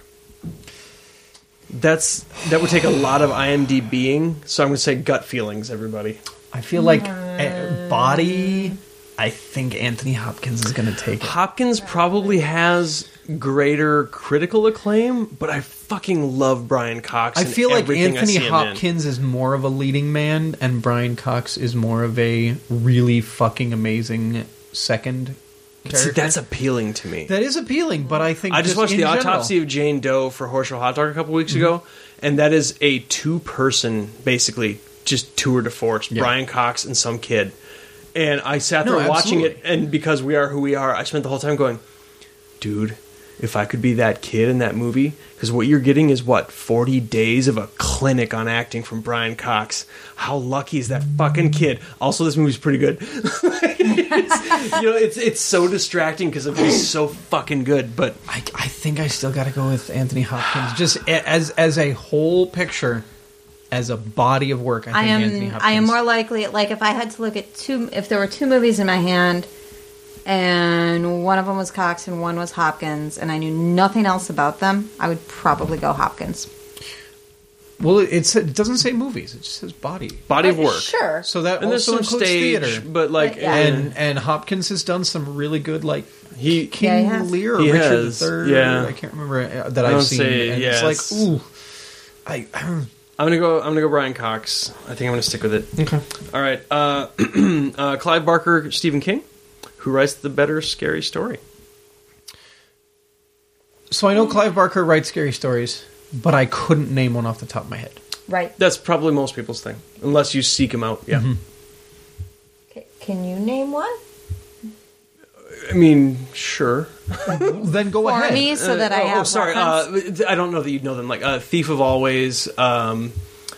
That would take a lot of IMDbing, so I'm going to say gut feelings, everybody. I feel like body. I think Anthony Hopkins is going to take it. Hopkins probably has greater critical acclaim, but I fucking love Brian Cox. I in feel like everything I Anthony see him in. Hopkins is more of a leading man, and Brian Cox is more of a really fucking amazing second See, character. that's appealing to me. That is appealing, but I think I just watched in the general- autopsy of Jane Doe for Horse Hot Dog a couple weeks ago, and that is a two-person, basically, just tour de force. Yeah. Brian Cox and some kid. And I sat No, there watching it, absolutely. and because we are who we are, I spent the whole time going, dude, if I could be that kid in that movie, because what you're getting is, 40 days of a clinic on acting from Brian Cox. How lucky is that fucking kid? Also, this movie's pretty good. It's so distracting because he's so fucking good, but I think I still got to go with Anthony Hopkins. Just as a whole picture, as a body of work, I think Anthony Hopkins. I am more likely, like, if I had to look at if there were two movies in my hand, and one of them was Cox and one was Hopkins, and I knew nothing else about them, I would probably go Hopkins. Well, it doesn't say movies; it just says body. body of work. Sure. So that And there's also some includes stage, theater. but like, But, yeah. And Hopkins has done some really good, like he King Yeah, he has. Lear or He Richard has, III. yeah. I can't remember that I I've don't seen. say- and yeah, it's like, ooh, I I'm gonna go Brian Cox. I think I'm gonna stick with it. okay. All right, Clive Barker, Stephen King, who writes the better scary story? So I know Clive Barker writes scary stories, but I couldn't name one off the top of my head. Right. That's probably most people's thing, unless you seek him out. Yeah, Can you name one I mean, sure. Then go for ahead. me so that I have sorry. reference? I don't know that you'd know them. Like Thief of Always, the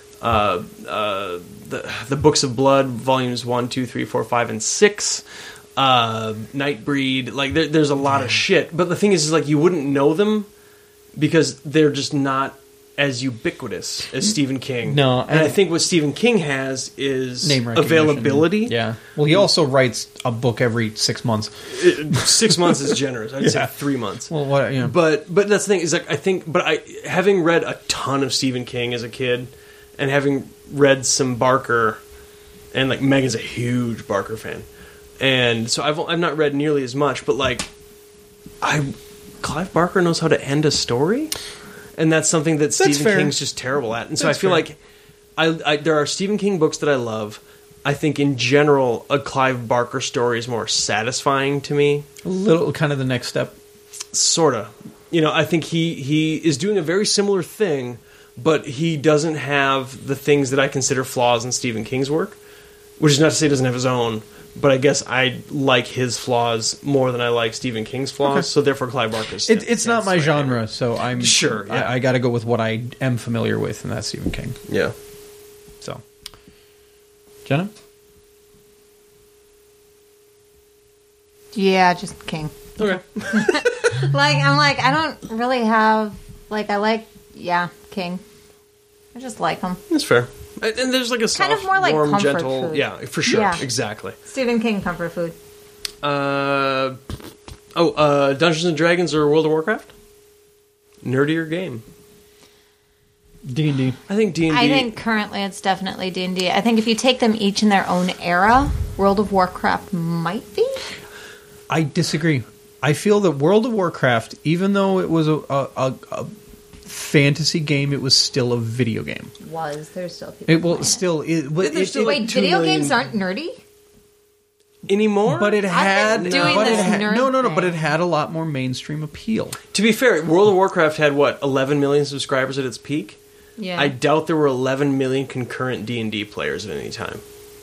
Books of Blood, volumes 1, 2, 3, 4, 5, and 6. Nightbreed. Like there's a lot of shit. But the thing is like you wouldn't know them because they're just not as ubiquitous as Stephen King. No, and I think what Stephen King has is Name recognition. availability. Yeah. Well, he also writes a book every 6 months. 6 months is generous. I'd say 3 months. Well, what? Yeah. But that's the thing is like having read a ton of Stephen King as a kid, and having read some Barker, and like Megan's a huge Barker fan, and so I've not read nearly as much, but like Clive Barker knows how to end a story, and that's something that Stephen fair. King's just terrible at. And so That's I feel fair. like there are Stephen King books that I love. I think in general a Clive Barker story is more satisfying to me. A little kind of the next step. Sorta. I think he is doing a very similar thing, but he doesn't have the things that I consider flaws in Stephen King's work, which is not to say he doesn't have his own, but I guess I like his flaws more than I like Stephen King's flaws, Okay. so therefore Clive Barker's... It's not my genre, so I'm Sure, yeah. I got to go with what I am familiar with, and that's Stephen King. Yeah. So, Jenna, Yeah, just King. Okay. I don't really have King. I just like him. That's fair. And there's like a soft, Kind of more like warm, comfort gentle... food. Yeah, for sure. Yeah. Exactly. Stephen King comfort food. Dungeons and Dragons or World of Warcraft? Nerdier game. D&D. I think D&D... I think currently it's definitely D&D. I think if you take them each in their own era, World of Warcraft might be. I disagree. I feel that World of Warcraft, even though it was a fantasy game, it was still a video game. There's still people. Wait, Video games aren't nerdy? Anymore? but it had doing but this it had, nerd no, thing. but it had a lot more mainstream appeal. To be fair, World of Warcraft had, 11 million subscribers at its peak? Yeah. I doubt there were 11 million concurrent D&D players at any time.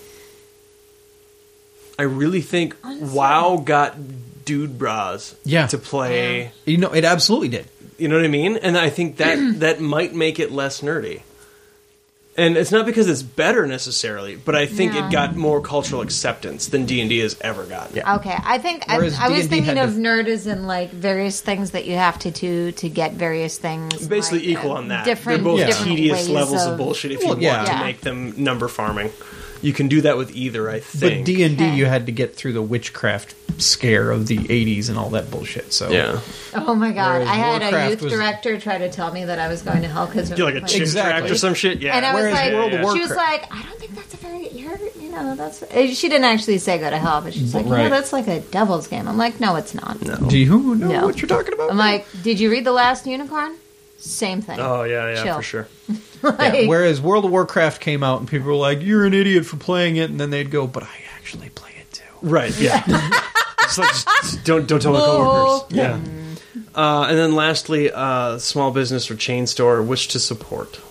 I really think WoW got dude bras to play. It absolutely did. You know what I mean? And I think that might make it less nerdy. And it's not because it's better necessarily, but I think it got more cultural acceptance than D&D has ever gotten. Yeah. Okay, I think Whereas I was D&D thinking had of nerd as in like various things that you have to do to get various things. Basically like, equal on that. Different, They're both different tedious ways levels of bullshit if you want to Yeah. make them number farming. You can do that with either, I think. But D&D, Okay. you had to get through the witchcraft scare of the 80s and all that bullshit. So Yeah. Oh my god! Whereas I had a Warcraft youth was- director try to tell me that I was going to hell because You're like a chick Exactly. tract or some shit? Yeah. And I was Whereas like, World of she was Warcraft- like, I don't think that's a very, that's. She didn't actually say go to hell, but she's like, Right. that's like a devil's game. I'm like, no, it's not. No. do you know No. what you're talking about? I'm like, did you read The Last Unicorn? Same thing. Oh, yeah, Chill. for sure. Yeah, whereas World of Warcraft came out and people were like, you're an idiot for playing it, and then they'd go, but I actually play it too. Right, yeah. just don't tell my coworkers. Yeah. And then lastly, small business or chain store, which to support.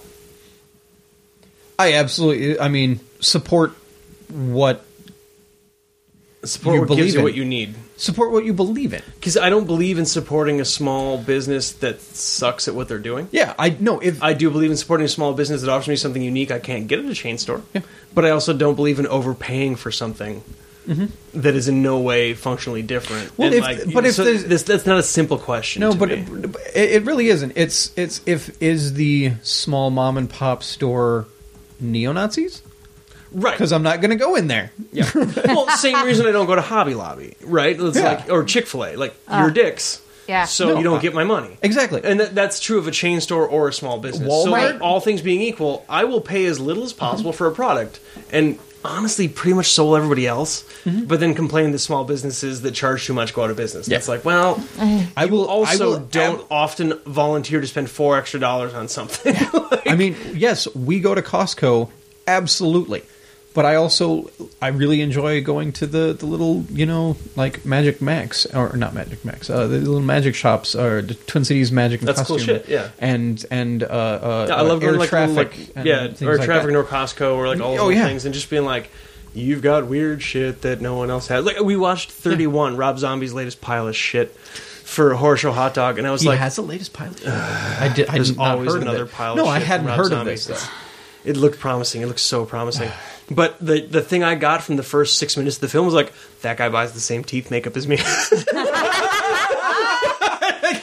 I mean, support what Support You what gives believe you in. what you need. support what you believe in. Because I don't believe in supporting a small business that sucks at what they're doing. Yeah, I know if I do believe in supporting a small business that offers me something unique I can't get at a chain store. Yeah. But I also don't believe in overpaying for something that is in no way functionally different. Well, And if there's- that's not a simple question. no, to but me. it really isn't. It's is the small mom and pop store neo-Nazis? right. Because I'm not going to go in there. Yeah. Well, same reason I don't go to Hobby Lobby, right? It's Yeah. like, or Chick-fil-A. Like, you're dicks. Yeah. So No, you don't get my money. Exactly. And that's true of a chain store or a small business. So Walmart? like, all things being equal, I will pay as little as possible for a product. And honestly, pretty much so will everybody else. But then complain that small businesses that charge too much go out of business. Yeah. It's like, well, I will also don't often volunteer to spend $4 extra on something. I mean, yes, we go to Costco, absolutely. But I really enjoy going to the little, like Magic Max, or not Magic Max, the little magic shops, or the Twin Cities Magic and That's Costume. cool shit, yeah. And Yeah, I love going Air to like Traffic. little, and yeah, things or like Traffic that. nor Costco or like all those Oh, little yeah. things, and just being like, you've got weird shit that no one else has. Like we watched 31, Rob Zombie's latest pile of shit for a horror show hot dog, and I was He like, has the latest pilot. I did there's not always heard of another it. pile. No, of I shit hadn't from Rob heard of Zombie. this. It looked promising. It looked so promising. But the thing I got from the first 6 minutes of the film was like, that guy buys the same teeth makeup as me. I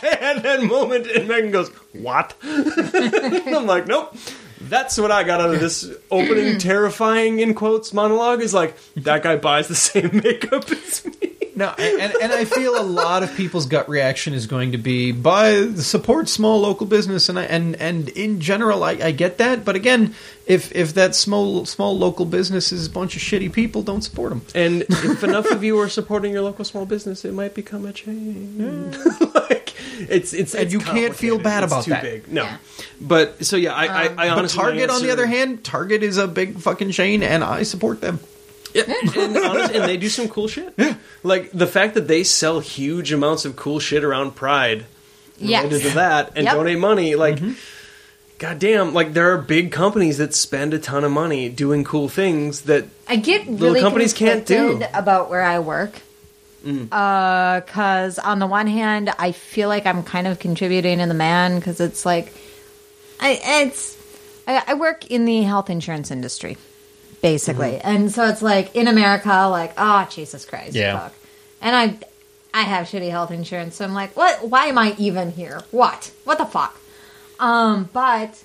I had that moment, and Megan goes, "What?" I'm like, "Nope." That's what I got out of this opening, terrifying in quotes monologue. Is like that guy buys the same makeup as me. No, and I feel a lot of people's gut reaction is going to be support small local business, and in general, I get that. But again, if that small local business is a bunch of shitty people, don't support them. And if enough of you are supporting your local small business, it might become a chain. Like it's And you can't feel complicated. and It's about too that. big. No, Yeah. but so yeah, I But honestly, Target, my on the answer- other hand, Target is a big fucking chain, and I support them. Yeah, and they do some cool shit. Yeah. Like the fact that they sell huge amounts of cool shit around Pride related to that and Yep. donate money. Like, goddamn, like there are big companies that spend a ton of money doing cool things that I get really companies can't do. conflicted about where I work. Because on the one hand, I feel like I'm kind of contributing in the man because it's like, I work in the health insurance industry, basically, and so it's like in America, like, oh Jesus Christ, Yeah. fuck. And I have shitty health insurance, so I'm like, what? Why am I even here? What the fuck? But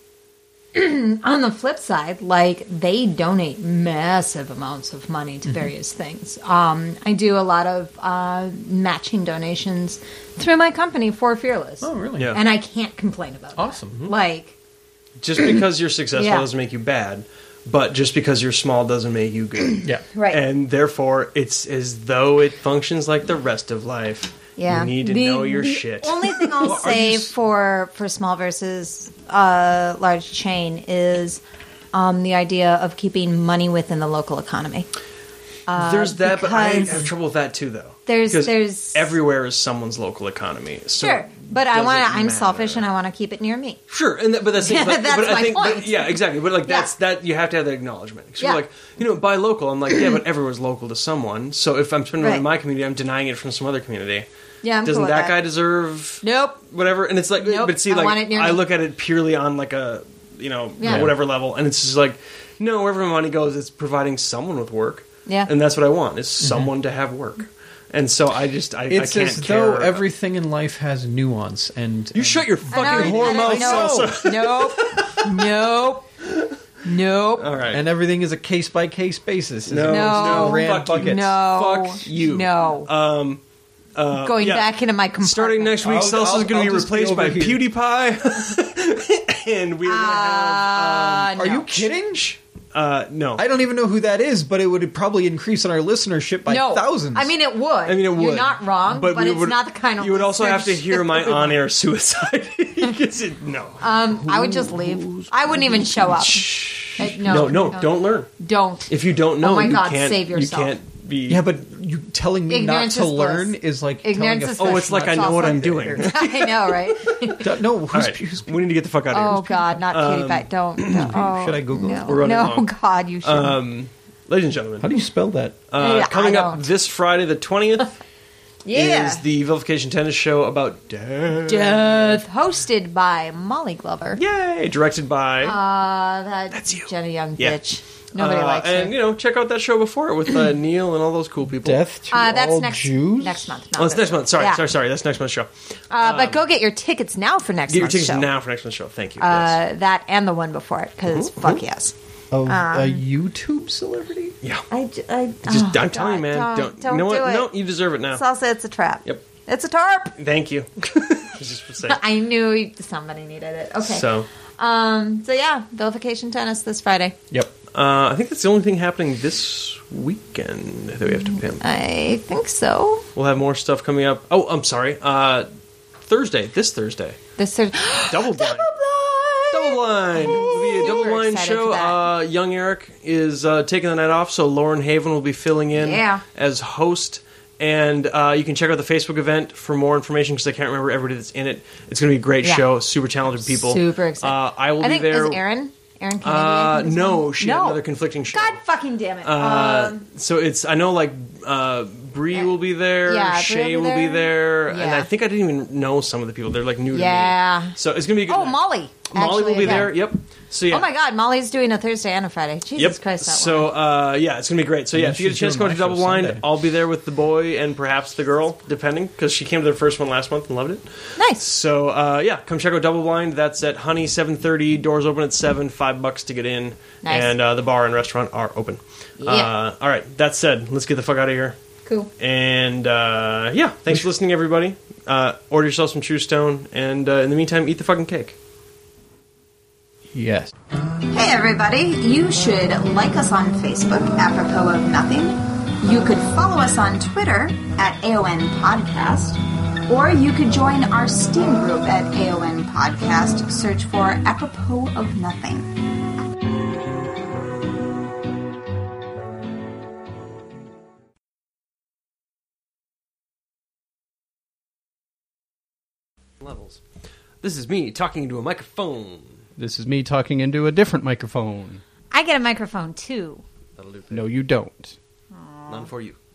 on the flip side, like they donate massive amounts of money to various things. I do a lot of matching donations through my company for Fearless. Oh, really? Yeah. And I can't complain about Awesome. it. Like, just because you're successful Yeah. doesn't make you bad, but just because you're small doesn't make you good. Yeah. right. And therefore, it's as though it functions like the rest of life. Yeah, You need to know your shit. Only thing I'll say for small versus large chain is the idea of keeping money within the local economy. There's that, but I because have trouble with that too, though. there's- 'Cause everywhere is someone's local economy. So Sure, but I doesn't want to. I'm matter. selfish, and I want to keep it near me. Sure, and but that's like, That's but I my think, point. But, yeah, exactly. But like Yeah. that's that you have to have that acknowledgement. So Yeah. you're like, buy local. I'm like, yeah, but everyone's local to someone. So if I'm spending money in Right. my community, I'm denying it from some other community. Yeah, I'm Doesn't cool with that guy deserve Nope. whatever? And it's like, Nope, but see, I like want it near I me. look at it purely on like a Yeah. whatever level, and it's just like, no, wherever my money goes, it's providing someone with work. Yeah. And that's what I want is someone to have work. And so I It's can't as care. though everything in life has nuance, and You shut your fucking whore mouth, Salsa. Nope. Nope. All right. and everything is a case by case basis. No, No. grand fuck you. buckets. No. Fuck you. No. Going yeah. back into my compartment. Starting next week, I'll- Salsa's going I'll to be just be replaced over by here. PewDiePie. And we are going to have... Are no. you kidding? no. I don't even know who that is, but it would probably increase on our listenership by No. thousands. I mean, it would. It would. You're not wrong, but we it's not the kind of. You would also have to listenership hear my we want. on-air suicide. No. I would just leave. I wouldn't even show up. No, No, don't learn. Don't. If you don't know, Oh my you God, can't. save yourself. You can't be. yeah, but you telling me Ignorance not to is bliss. learn is like Ignorance telling is a bliss. Oh, it's like I know what I'm doing. I know, right? No, All right, we need to get the fuck out Oh of God, not PewDiePie. Don't. Oh, should I Google it? No, We're running no, long. God, you should. here. Ladies and gentlemen, How do you spell that? I coming up don't. this Friday, the 20th, Yeah. is the Vilification Tennis Show about death. Death, hosted by Molly Glover. Yay! Directed by. That's you. Jenna Young Yeah. bitch. Nobody likes her. and check out that show before it with Neil and all those cool people. Death to That's all next Jews? next month. Oh, it's next month. Sorry, Yeah. sorry. That's next month's show. But go get your tickets now for next Get your month's tickets show. now for next month's show. Thank you. Yes. That and the one before it, because fuck yes. Of a YouTube celebrity? Yeah. I'm I'm telling you, man. Don't you know what? do it. No, you deserve it now. Salsa, it's a trap. Yep. It's a tarp. Thank you. Just for saying. I knew somebody needed it. Okay. So, So yeah, Vilification Tennis this Friday. Yep. I think that's the only thing happening this weekend that we have to pimp. I think so. We'll have more stuff coming up. Oh, I'm sorry. This Thursday. This is Double blind. Double blind. It'll be a double Super blind excited show. for that. Young Eric is taking the night off, so Lauren Haven will be filling in Yeah. as host. And you can check out the Facebook event for more information because I can't remember everybody that's in it. It's going to be a great Yeah. show. Super talented people. Super excited. I will I think be there. is Aaron Kennedy. No, she had No. another conflicting show. God fucking damn it. So it's I know like Bree will be there. Yeah, Bree Shay will be will be there. there. And Yeah. I think I didn't even know some of the people. They're like new to Yeah. me. So it's going to be a good Oh, night. Molly. Molly will actually, be again. there. Yep. So yeah. Oh my God, Molly's doing a Thursday and a Friday. Jesus Yep. Christ, that So yeah, it's gonna be great. So yeah, And if you get a she's chance to go doing to my Double show Blind, Sunday. I'll be there with the boy and perhaps the girl, depending, because she came to the first one last month and loved it. Nice. So yeah, come check out Double Blind. That's at Honey 7:30. Doors open at 7. $5 to get in, Nice. and the bar and restaurant are open. Yeah. All right. That said, let's get the fuck out of here. Cool. And yeah, thanks for listening, everybody. Order yourself some True Stone, and in the meantime, eat the fucking cake. Yes. Hey everybody, you should like us on Facebook, apropos of nothing. You could follow us on Twitter at AON Podcast, or you could join our Steam group at AON Podcast. Search for apropos of nothing. Levels. This is me talking into a microphone. This is me talking into a different microphone. I get a microphone too. That'll do. No, you don't. None for you.